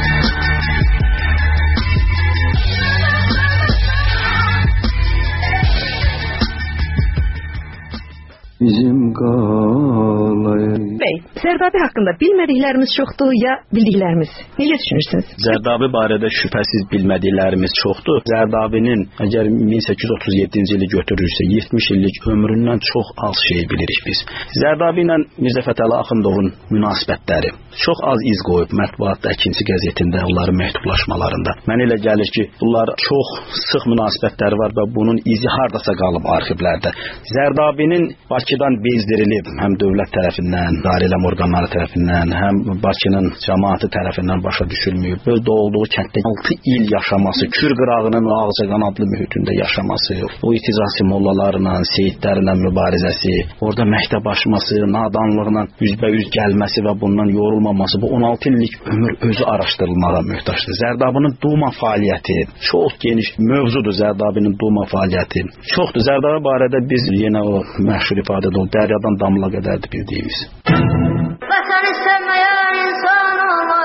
Bizim qalayım. Bəy, Zərdabi haqqında bilmədiklərimiz çoxdur ya bildiklərimiz? Necə düşünürsünüz? Zərdabi barədə şübhəsiz bilmədiklərimiz çoxdur. Zərdabinin əgər min səkkiz yüz otuz yeddinci ili götürürsə, yetmiş illik ömründən çox az şey bilirik biz. Zərdabi ilə Mirzə Fətəli Axundovun münasibətləri çox az iz qoyub mətbuatda, ikinci qəzetində, onların məktublaşmalarında. Mənə elə gəlir ki, bunlar çox sıx münasibətləri var və bunun izi hardasa qalıb arxivlərdə. Zərdabinin Bakıdan bezdirilib, həm dövlət tərəfindən, idarəetmə orqanları tərəfindən, həm Bakının cəmaatı tərəfindən başa düşülməyib. Öz doğulduğu kənddə altı il yaşaması, Kür qırağının o ağcaqanadlı mühitində yaşaması, o iticasi mollalarla, seyidlərlə mübarizəsi, orada məktəb açması, nadanlıqla üzbəüz gəlməsi və bundan yorulmaması, bu on altı illik ömür özü araşdırılmağa möhtaçdır. Zərdabinin Duma fəaliyyəti çox geniş mövzudur. Zərdabinin Duma fəaliyyəti çoxdur. Zərdabi barədə biz yenə o məşhur ifadədə o dəryadan damla qədərdir bildiyimiz. Vətəni sevməyən insan olmaz.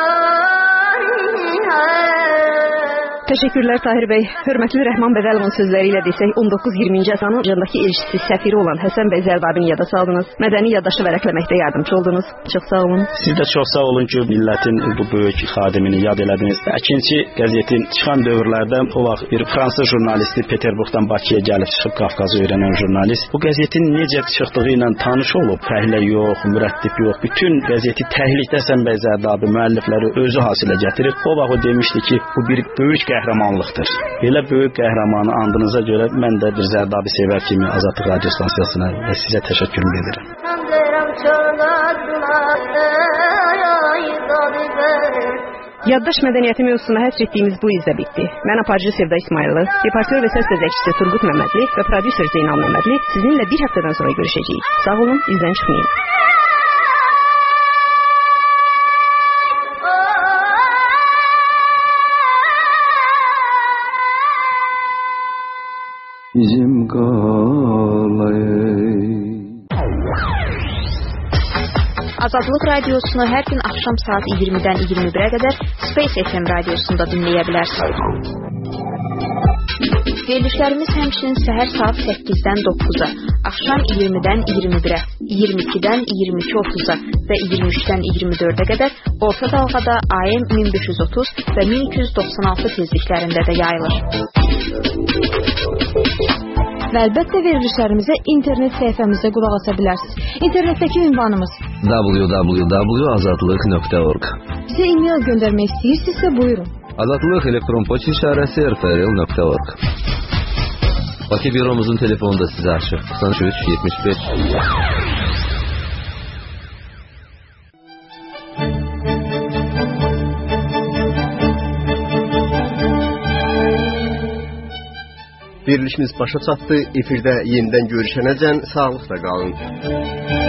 Təşəkkürlər Tahir bəy. Hörmətli Rəhman Bədəlovun sözləri ilə desək, on doqquz iyirminci əsrinin Cəndəki elçisi, səfiri olan Həsən bəy Zərdabini yada saldınız. Mədəni yaddaşı vərəqləməkdə yardımcı oldunuz. Çox sağ olun. Siz də çox sağ olun ki, millətin bu böyük xadimini yad elədiniz. İkinci qəzetin çıxan dövrlərdə o vaxt bir fransız jurnalisti Peterburqdan Bakıya gəlib çıxıb Qafqazı öyrənən jurnalist bu qəzetin necə çıxdığı ilə tanış olub. Fəhlə yox, mürəttib yox. Bütün qəzeti təhlikdə Həsən bəy Zərdabi müəllifləri özü hasilə gətirir. O vaxt o demişdi ki, bu bir böyük qəhrəmanlıqdır. Belə böyük qəhrəmanı andığınıza görə mən də bir Zərdabi sevər kimi Azadlıq Radio stansiyasına və sizə təşəkkür edirəm. Yaddaş mədəniyyəti mövzusuna həsr etdiyimiz bu izlə bitdi. Mən aparıcı Sevda İsmayıllı, reportör və səs gözləyicisi Turqut Məmmədli və prodüser Zeynal Məmmədli sizinlə bir həftədən sonra görüşəcəyik. Sağ olun, izdən çıxmayın. Bizim qalayım. Azadlıq radiosunu hər gün axşam saat iyirmidən iyirmi birə qədər Space F M radiosunda dinləyə bilərsiniz. Verilişlərimiz həmçinin səhər saat səkkizdən doqquza, axşam iyirmidən iyirmi birə, iyirmi ikidən iyirmi iki otuz'a və iyirmi üçdən iyirmi dördə qədər orta dalğada A M min beş yüz otuz və min iki yüz doxsan altı tezliklərində də yayılır. Və əlbəttə verilişlərimizə internet səhifəmizdə qulaq asa bilərsiniz. İnternetdəki ünvanımız w w w nöqtə azadlıq nöqtə org. Bizə e-mail göndərmək istəyirsinizsə buyurun. Azadlıq elektron poçt işarəsi r f r l nöqtə org. Bakı büromuzun telefonunda sizə açıq. doxsan üç yetmiş beş. Verilişimiz başa çatdı. Efirdə yenidən görüşənəcən sağlıqla qalın.